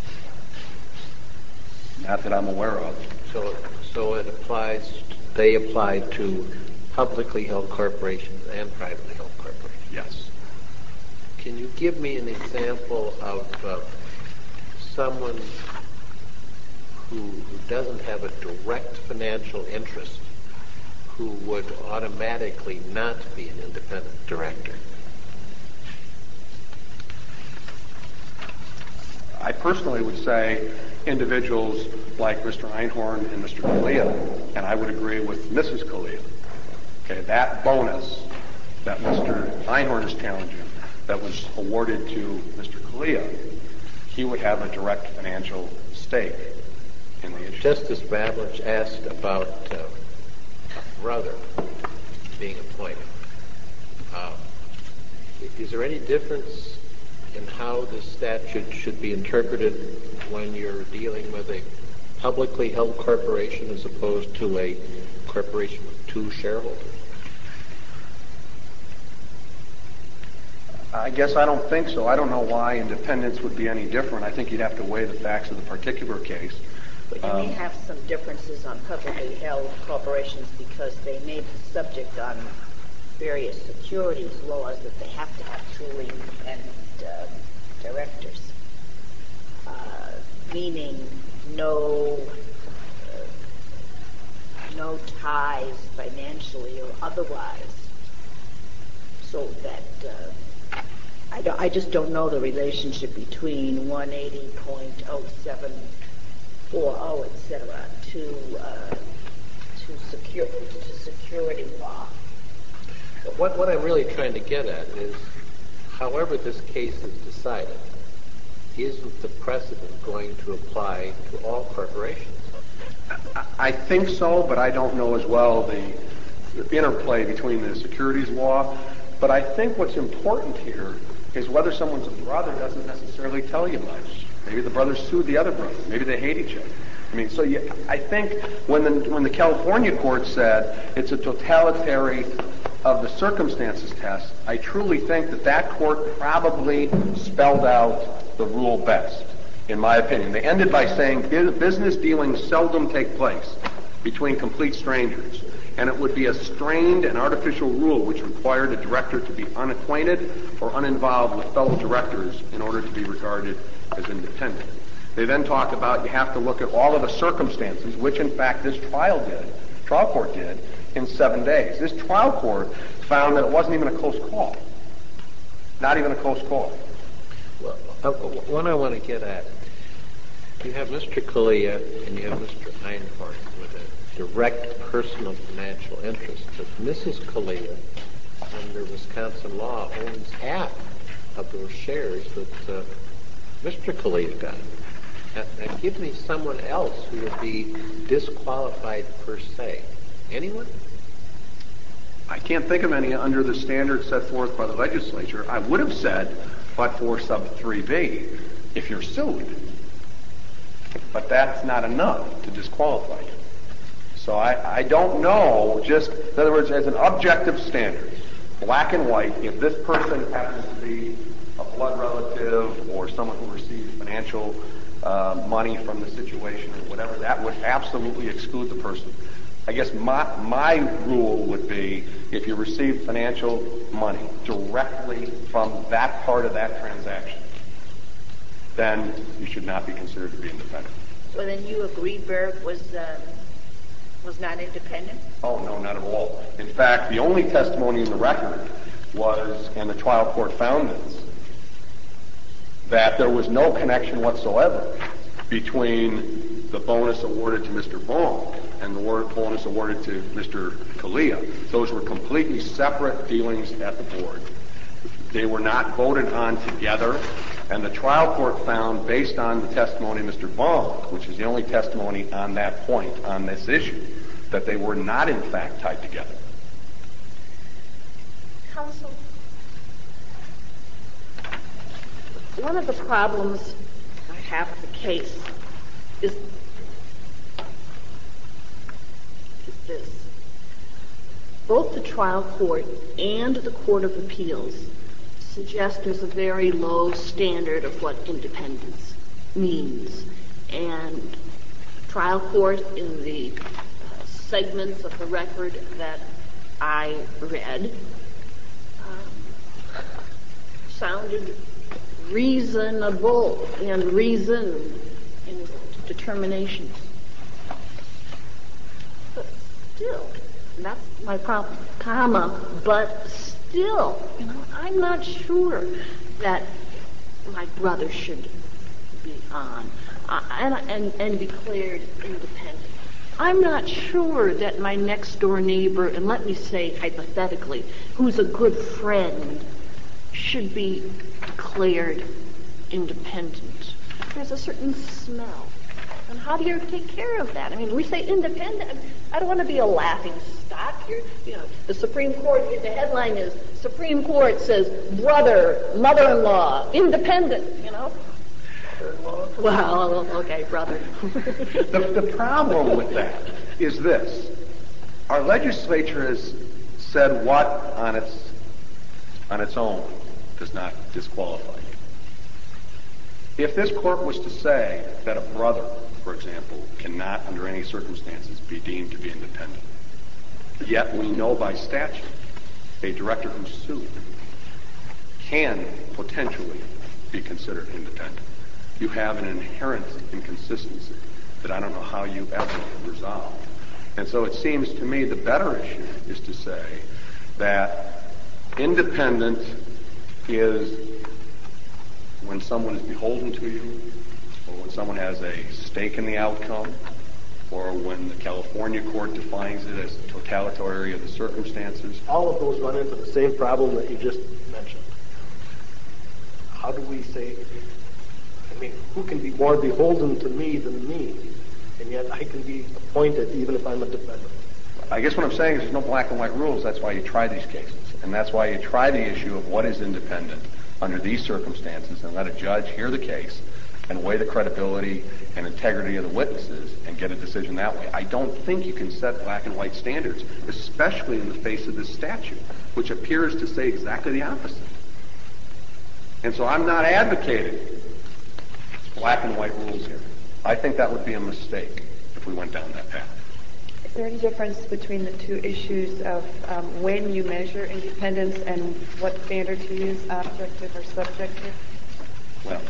Not that I'm aware of. So, so it applies, they apply to publicly held corporations and privately held corporations? Yes. Can you give me an example of uh, someone who, who doesn't have a direct financial interest who would automatically not be an independent director? I personally would say individuals like Mister Einhorn and Mister Kalia, and I would agree with Missus Kalia. Okay, that bonus that Mister Einhorn is challenging, that was awarded to Mister Kalia, he would have a direct financial stake in the issue. Justice Bablich asked about uh, a brother being appointed. Uh, is there any difference in how the statute should be interpreted when you're dealing with a publicly held corporation as opposed to a corporation with two shareholders? I guess I don't think so. I don't know why independence would be any different. I think you'd have to weigh the facts of the particular case. But you may Um, have some differences on publicly held corporations because they may be subject on various securities laws that they have to have truly independent uh, directors, uh, meaning no uh, no ties financially or otherwise, so that uh, I, don't, I just don't know the relationship between one eighty point oh seven four oh, et cetera, to uh, to secure to security law. What, what I'm really trying to get at is, however this case is decided, isn't the precedent going to apply to all corporations? I think so, but I don't know as well the, the interplay between the securities law. But I think what's important here is whether someone's a brother doesn't necessarily tell you much. Maybe the brother sued the other brother. Maybe they hate each other. I mean, so you, I think when the when the California court said it's a totality of the circumstances test, I truly think that that court probably spelled out the rule best, in my opinion. They ended by saying business dealings seldom take place between complete strangers, and it would be a strained and artificial rule which required a director to be unacquainted or uninvolved with fellow directors in order to be regarded as independent. They then talk about you have to look at all of the circumstances, which in fact this trial did, trial court did, in seven days. This trial court found that it wasn't even a close call. Not even a close call. Well, uh, what I want to get at, you have Mister Kalia and you have Mister Einhorn with a direct personal financial interest. But Missus Kalia, under Wisconsin law, owns half of those shares that uh, Mister Kalia got. Now, now give me someone else who would be disqualified per se. Anyone? I can't think of any under the standards set forth by the legislature. I would have said, but for sub three B, if you're sued. But that's not enough to disqualify you. So I, I don't know, just, in other words, as an objective standard, black and white, if this person happens to be a blood relative or someone who received financial uh, money from the situation or whatever, that would absolutely exclude the person. I guess my, my rule would be if you receive financial money directly from that part of that transaction, then you should not be considered to be independent. So then you agree Berg was um, was not independent? Oh, no, not at all. In fact, the only testimony in the record was, and the trial court found this, that there was no connection whatsoever between the bonus awarded to Mister Baum and the bonus awarded to Mister Kalia. Those were completely separate dealings at the board. They were not voted on together, and the trial court found, based on the testimony of Mister Baum, which is the only testimony on that point, on this issue, that they were not in fact tied together. Counsel, one of the problems I have with the case is, is this. Both the trial court and the Court of Appeals suggest there's a very low standard of what independence means. And trial court, in the uh, segments of the record that I read, um, sounded reasonable and reasoned in its determinations. But still, that's my problem, comma, but still, you know, I'm not sure that my brother should be on uh, and, and, and declared independent. I'm not sure that my next door neighbor, and let me say hypothetically, who's a good friend, should be declared independent. There's a certain smell. And how do you take care of that? I mean, we say independent. I don't want to be a laughing stock. You're, you know, the Supreme Court, the headline is, Supreme Court says, brother, mother-in-law, independent, you know? Well, okay, brother. the, the problem with that is this. Our legislature has said what on its, on its own does not disqualify you. If this court was to say that a brother, for example, cannot under any circumstances be deemed to be independent. Yet we know by statute a director who's sued can potentially be considered independent. You have an inherent inconsistency that I don't know how you ever resolve. And so it seems to me the better issue is to say that independent is when someone is beholden to you, or when someone has a stake in the outcome, or when the California court defines it as totalitarian of the circumstances. All of those run into the same problem that you just mentioned. How do we say, I mean, who can be more beholden to me than me, and yet I can be appointed even if I'm a defendant? I guess what I'm saying is there's no black and white rules. That's why you try these cases. And that's why you try the issue of what is independent under these circumstances and let a judge hear the case and weigh the credibility and integrity of the witnesses and get a decision that way. I don't think you can set black and white standards, especially in the face of this statute, which appears to say exactly the opposite. And so I'm not advocating black and white rules here. I think that would be a mistake if we went down that path. Is there any difference between the two issues of um, when you measure independence and what standard to use, objective or subjective? Well,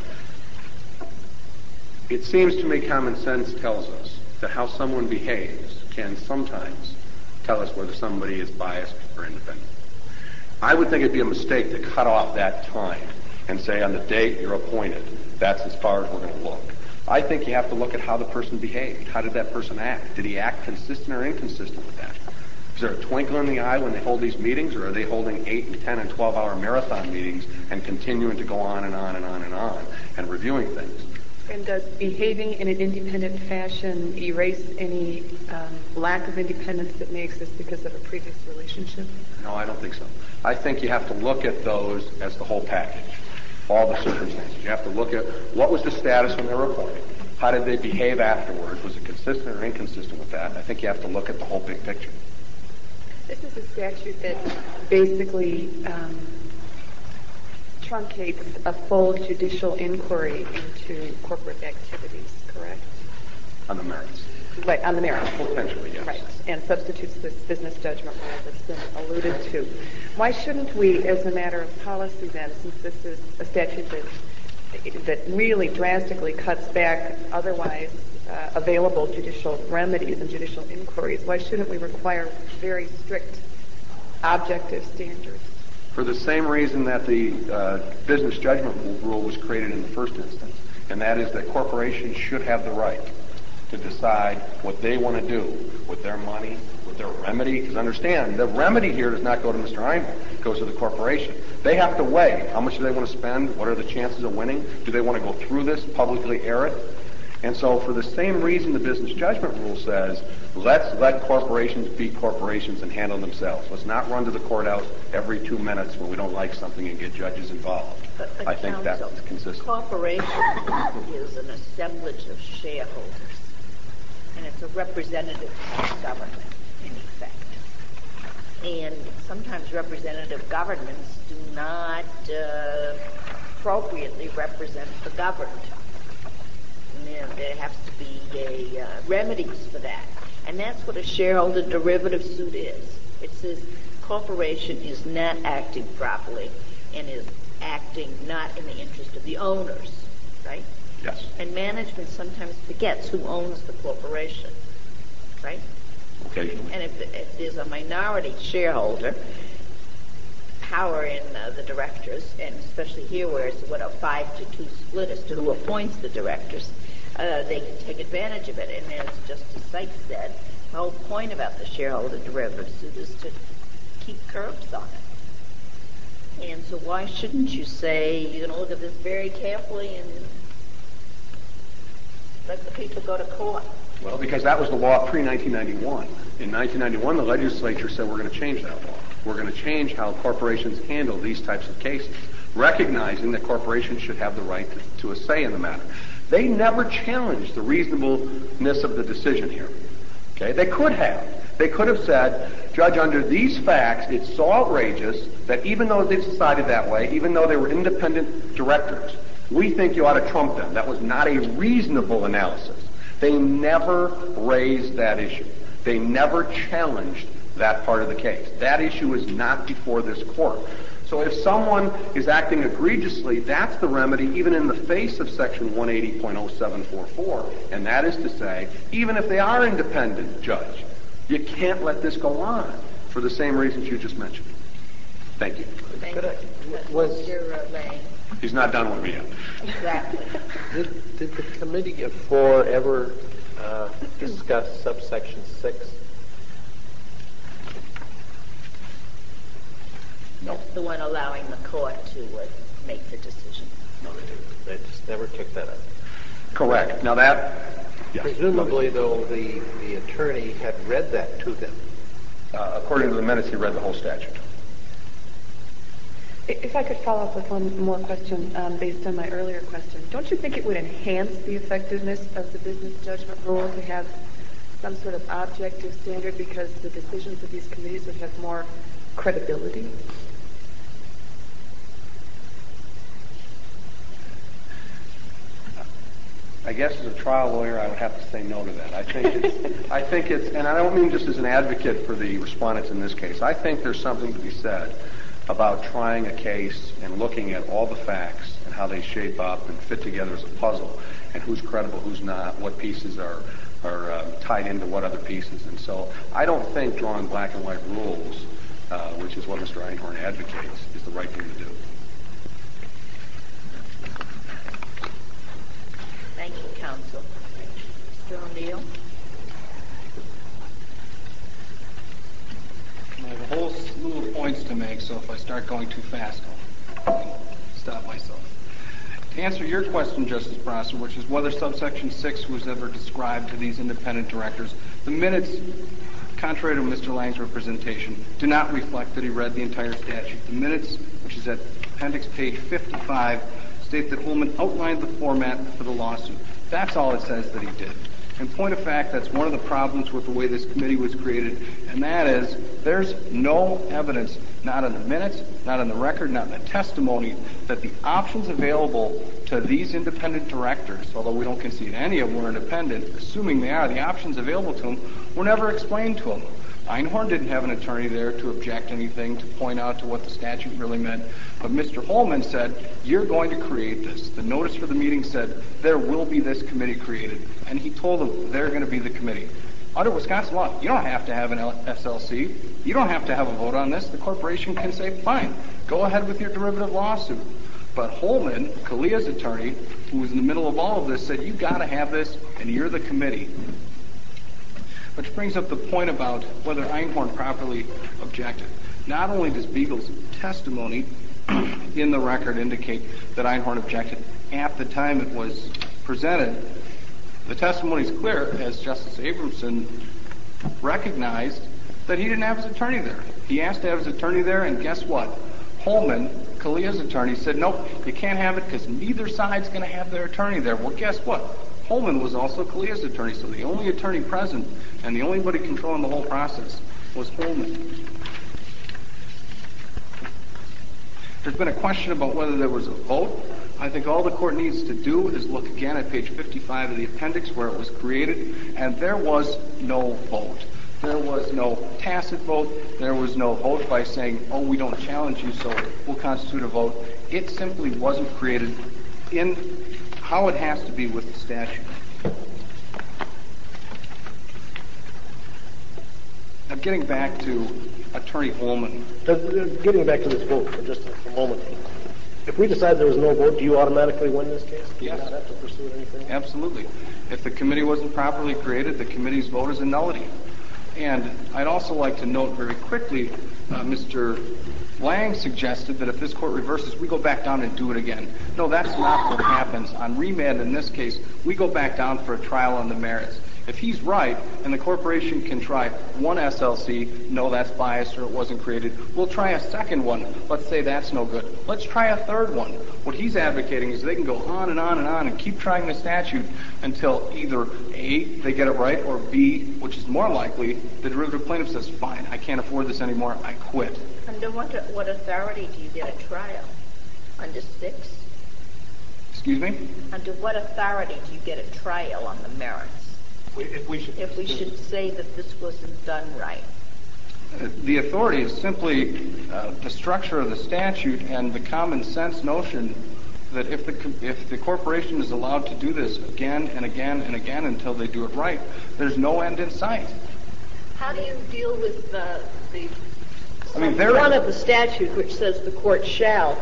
it seems to me common sense tells us that how someone behaves can sometimes tell us whether somebody is biased or independent. I would think it'd be a mistake to cut off that time and say on the date you're appointed, that's as far as we're going to look. I think you have to look at how the person behaved. How did that person act? Did he act consistent or inconsistent with that? Is there a twinkle in the eye when they hold these meetings, or are they holding eight and ten and twelve hour marathon meetings and continuing to go on and on and on and on and reviewing things? And does behaving in an independent fashion erase any um, lack of independence that may exist because of a previous relationship? No, I don't think so. I think you have to look at those as the whole package, all the circumstances. You have to look at what was the status when they were appointed. How did they behave afterwards? Was it consistent or inconsistent with that? I think you have to look at the whole big picture. This is a statute that basically um, truncates a full judicial inquiry into corporate activities, correct? On the merits. Right, on the merits. Potentially, yes. Right, and substitutes this business judgment rule that's been alluded to. Why shouldn't we, as a matter of policy then, since this is a statute that that really drastically cuts back otherwise uh, available judicial remedies and judicial inquiries, why shouldn't we require very strict objective standards? For the same reason that the uh, business judgment rule was created in the first instance, and that is that corporations should have the right to decide what they want to do with their money, with their remedy. Because understand, the remedy here does not go to Mister Einhorn. It goes to the corporation. They have to weigh how much do they want to spend, what are the chances of winning, do they want to go through this, publicly air it. And so for the same reason the business judgment rule says, let's let corporations be corporations and handle themselves. Let's not run to the courthouse every two minutes when we don't like something and get judges involved. But, but I think counsel, that's consistent. Corporation is an assemblage of shareholders, and it's a representative government, in effect. And sometimes representative governments do not uh, appropriately represent the governed. And there has to be a uh, remedies for that. And that's what a shareholder derivative suit is. It says corporation is not acting properly and is acting not in the interest of the owners, right? Yes. And management sometimes forgets who owns the corporation, right? Occasionally. And if, if there's a minority shareholder, power in uh, the directors, and especially here where it's what a five to two split as to who appoints the directors, uh, they can take advantage of it. And as Justice Sykes said, the whole point about the shareholder derivative suit is to keep curbs on it. And so why shouldn't you say you're going to look at this very carefully and let the people go to court? Well, because that was the law pre nineteen ninety-one. In nineteen ninety-one, the legislature said we're going to change that law. We're going to change how corporations handle these types of cases, recognizing that corporations should have the right to, to a say in the matter. They never challenged the reasonableness of the decision here. Okay, they could have. They could have said, Judge, under these facts, it's so outrageous that even though they decided that way, even though they were independent directors, we think you ought to trump them. That was not a reasonable analysis. They never raised that issue. They never challenged that part of the case. That issue is not before this court. So if someone is acting egregiously, that's the remedy even in the face of Section one eighty point oh seven four four, and that is to say, even if they are independent, Judge, you can't let this go on for the same reasons you just mentioned. Thank you. Thank Could I- you. was- Mister Lang. He's not done with me yet. Exactly. Did, did the committee of four ever uh, discuss subsection six? That's the one allowing the court to uh, make the decision. No, they didn't. They just never took that up. Correct. Now that, yes. Presumably, though, the, the attorney had read that to them. Uh, according to the minutes, he read the whole statute. If I could follow up with one more question um, based on my earlier question, don't you think it would enhance the effectiveness of the business judgment rule to have some sort of objective standard because the decisions of these committees would have more credibility? I guess as a trial lawyer, I would have to say no to that. I think it's, I think it's, and I don't mean just as an advocate for the respondents in this case. I think there's something to be said about trying a case and looking at all the facts and how they shape up and fit together as a puzzle, and who's credible, who's not, what pieces are are uh, tied into what other pieces. And so I don't think drawing black and white rules, uh, which is what Mister Einhorn advocates, is the right thing to do. Thank you, counsel. Mister O'Neill. I have a whole slew of points to make, so if I start going too fast, I'll stop myself. To answer your question, Justice Prosser, which is whether subsection six was ever described to these independent directors, the minutes, contrary to Mister Lang's representation, do not reflect that he read the entire statute. The minutes, which is at appendix page fifty-five, state that Holman outlined the format for the lawsuit. That's all it says that he did. In point of fact, that's one of the problems with the way this committee was created, and that is there's no evidence, not in the minutes, not in the record, not in the testimony, that the options available to these independent directors, although we don't concede any of them were independent, assuming they are, the options available to them were never explained to them. Einhorn didn't have an attorney there to object anything, to point out to what the statute really meant. But Mister Holman said, you're going to create this. The notice for the meeting said, there will be this committee created. And he told them, they're going to be the committee. Under Wisconsin law, you don't have to have an S L C. You don't have to have a vote on this. The corporation can say, fine, go ahead with your derivative lawsuit. But Holman, Kalia's attorney, who was in the middle of all of this, said, you've got to have this, and you're the committee. Which brings up the point about whether Einhorn properly objected. Not only does Beagle's testimony in the record indicate that Einhorn objected at the time it was presented, the testimony is clear, as Justice Abramson recognized, that he didn't have his attorney there. He asked to have his attorney there, and guess what? Holman, Kalia's attorney, said, nope, you can't have it because neither side's going to have their attorney there. Well, guess what? Holman was also Kalia's attorney, so the only attorney present and the only body controlling the whole process was Holman. There's been a question about whether there was a vote. I think all the court needs to do is look again at page fifty-five of the appendix where it was created, and there was no vote. There was no tacit vote. There was no vote by saying, oh, we don't challenge you, so we'll constitute a vote. It simply wasn't created in how it has to be with the statute. Now, getting back to Attorney Holman. Getting back to this vote for just a moment. If we decide there was no vote, do you automatically win this case? Do Yes. you not have to pursue anything? Absolutely. If the committee wasn't properly created, the committee's vote is a nullity. And I'd also like to note very quickly, uh, Mister Lang suggested that if this court reverses, we go back down and do it again. No, that's not what happens. On remand in this case, we go back down for a trial on the merits. If he's right and the corporation can try one S L C, no, that's biased or it wasn't created, we'll try a second one. Let's say that's no good. Let's try a third one. What he's advocating is they can go on and on and on and keep trying the statute until either A, they get it right, or B, which is more likely, the derivative plaintiff says, fine, I can't afford this anymore, I quit. Under what, what authority do you get a trial? Under six? Excuse me? Under what authority do you get a trial on the merits? we, if we should, if we should say that this wasn't done right? The authority is simply uh, the structure of the statute and the common sense notion that if the if the corporation is allowed to do this again and again and again until they do it right, there's no end in sight. How do you deal with uh, the I mean, there one of the statute which says the court shall?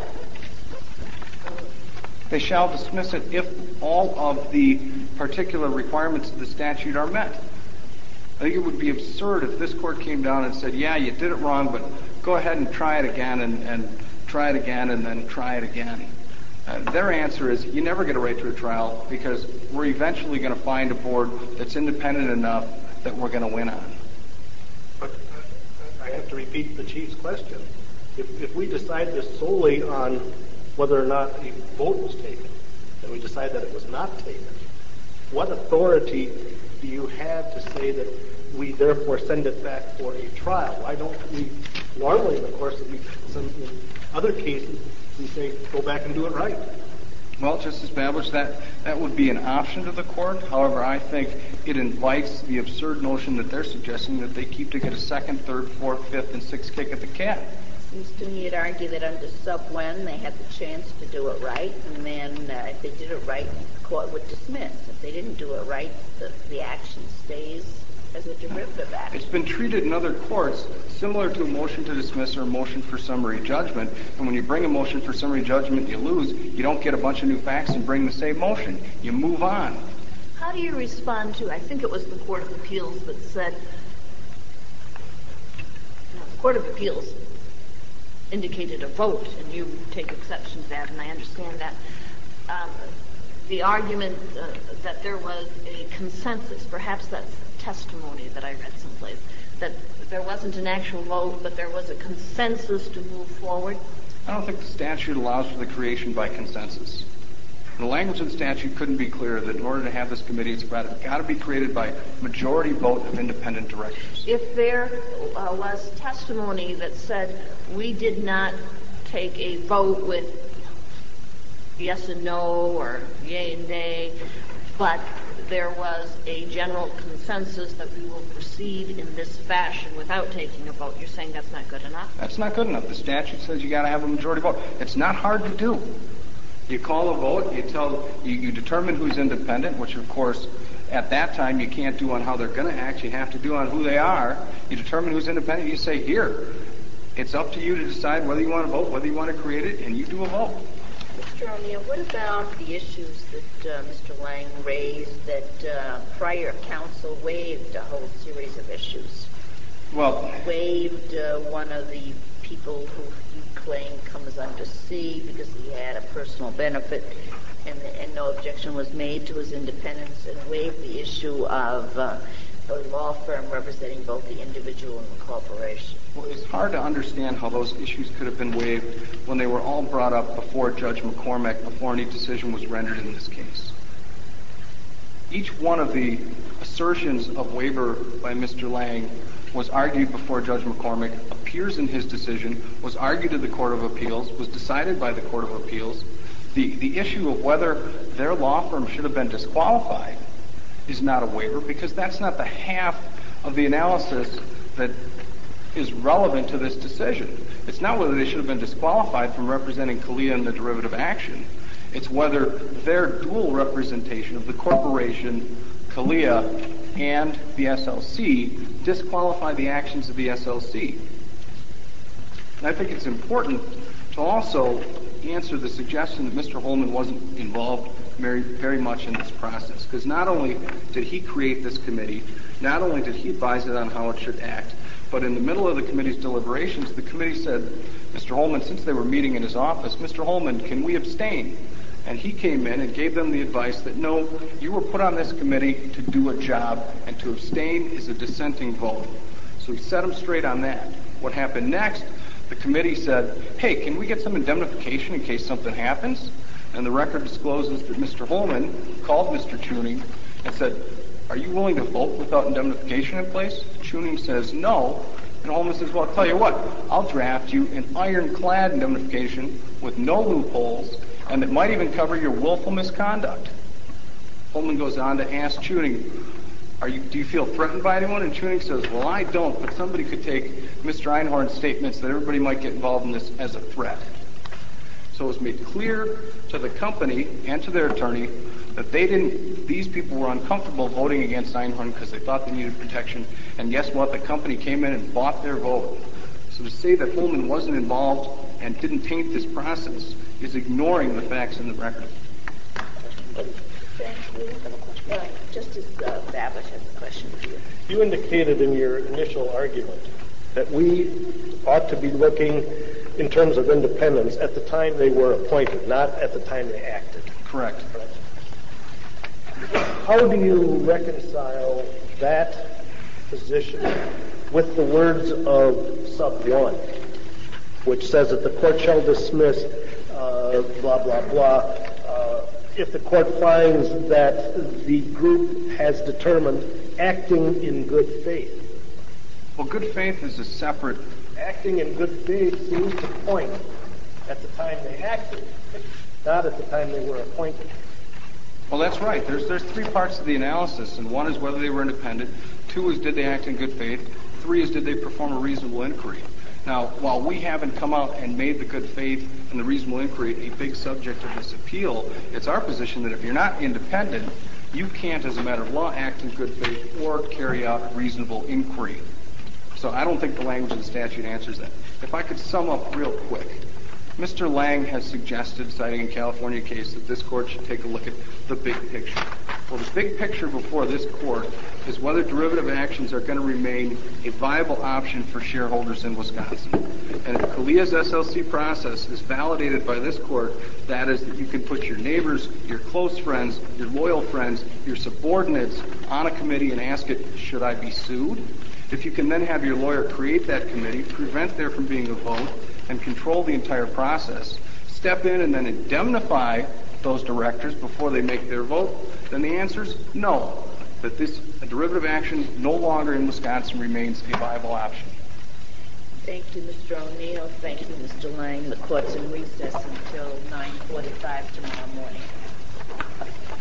They shall dismiss it if all of the particular requirements of the statute are met. I think it would be absurd if this court came down and said, yeah, you did it wrong, but go ahead and try it again and, and try it again and then try it again. Uh, their answer is you never get a right to a trial because we're eventually going to find a board that's independent enough that we're going to win on. But uh, I have to repeat the Chief's question. If, if we decide this solely on whether or not a vote was taken, and we decide that it was not taken, what authority do you have to say that we therefore send it back for a trial? Why don't we normally, in the course of some in other cases, we say go back and do it right? Well, Justice Babish, that, that would be an option to the court. However, I think it invites the absurd notion that they're suggesting that they keep to get a second, third, fourth, fifth, and sixth kick at the cat. Seems to me you'd argue that under sub one they had the chance to do it right, and then uh, if they did it right, the court would dismiss. If they didn't do it right, the, the action stays as a derivative action. It's been treated in other courts similar to a motion to dismiss or a motion for summary judgment. And when you bring a motion for summary judgment, you lose. You don't get a bunch of new facts and bring the same motion. You move on. How do you respond to, I think it was the Court of Appeals that said, no, the Court of Appeals indicated a vote, and you take exception to that, and I understand that. Um, the argument uh, that there was a consensus, perhaps that's testimony that I read someplace, that there wasn't an actual vote, but there was a consensus to move forward? I don't think the statute allows for the creation by consensus. The language of the statute couldn't be clearer that in order to have this committee, it's got to be created by majority vote of independent directors. If there uh, was testimony that said we did not take a vote with yes and no or yay and nay, but there was a general consensus that we will proceed in this fashion without taking a vote, you're saying that's not good enough? That's not good enough. The statute says you got to have a majority vote. It's not hard to do. You call a vote, you tell, you, you determine who's independent, which of course at that time you can't do on how they're going to act, you have to do on who they are. You determine who's independent, you say, here, it's up to you to decide whether you want to vote, whether you want to create it, and you do a vote. Mister O'Neill, what about the issues that uh, Mister Lang raised that uh, prior counsel waived a whole series of issues? Well, waived uh, one of the people who he claimed comes under C because he had a personal benefit, and, and no objection was made to his independence, and waived the issue of uh, a law firm representing both the individual and the corporation. Well, it's hard to understand how those issues could have been waived when they were all brought up before Judge McCormack, before any decision was rendered in this case. Each one of the assertions of waiver by Mister Lang was argued before Judge McCormack, appears in his decision, was argued to the Court of Appeals, was decided by the Court of Appeals. The, the issue of whether their law firm should have been disqualified is not a waiver, because that's not the half of the analysis that is relevant to this decision. It's not whether they should have been disqualified from representing CALEA in the derivative action. It's whether their dual representation of the corporation, CALEA, and the S L C disqualify the actions of the S L C. And I think it's important to also answer the suggestion that Mister Holman wasn't involved very, very much in this process, because not only did he create this committee, not only did he advise it on how it should act, but in the middle of the committee's deliberations, the committee said, Mister Holman, since they were meeting in his office, Mister Holman, can we abstain? And he came in and gave them the advice that, no, you were put on this committee to do a job, and to abstain is a dissenting vote. So he set them straight on that. What happened next, the committee said, hey, can we get some indemnification in case something happens? And the record discloses that Mister Holman called Mister Tuning and said, are you willing to vote without indemnification in place? Tuning says no. And Holman says, well, I'll tell you what, I'll draft you an ironclad indemnification with no loopholes, and that might even cover your willful misconduct. Holman goes on to ask Tuning, Are you, do you feel threatened by anyone? And Tuning says, well, I don't, but somebody could take Mister Einhorn's statements that everybody might get involved in this as a threat. So it was made clear to the company and to their attorney that they didn't, these people were uncomfortable voting against Einhorn because they thought they needed protection. And guess what? The company came in and bought their vote. So to say that Holman wasn't involved and didn't taint this process is ignoring the facts in the record. Thank you. Uh, Justice uh, Babish has a question for you. You indicated in your initial argument that we ought to be looking in terms of independence at the time they were appointed, not at the time they acted. Correct. How do you reconcile that position with the words of sub one, which says that the court shall dismiss uh, blah, blah, blah, uh, if the court finds that the group has determined acting in good faith? Well, good faith is a separate... Acting in good faith seems to point at the time they acted, not at the time they were appointed. Well, that's right. There's there's three parts to the analysis, and one is whether they were independent. Two is did they act in good faith. Three is did they perform a reasonable inquiry. Now, while we haven't come out and made the good faith and the reasonable inquiry a big subject of this appeal, it's our position that if you're not independent, you can't, as a matter of law, act in good faith or carry out reasonable inquiry. So I don't think the language of the statute answers that. If I could sum up real quick, Mister Lang has suggested, citing a California case, that this court should take a look at the big picture. Well, the big picture before this court is whether derivative actions are going to remain a viable option for shareholders in Wisconsin. And if Kalia's S L C process is validated by this court, that is that you can put your neighbors, your close friends, your loyal friends, your subordinates on a committee and ask it, should I be sued? If you can then have your lawyer create that committee, prevent there from being a vote, and control the entire process, step in and then indemnify those directors before they make their vote, then the answer is no, that this a derivative action no longer in Wisconsin remains a viable option. Thank you, Mister O'Neill. Thank you, Mister Lang. The court's in recess until nine forty-five tomorrow morning.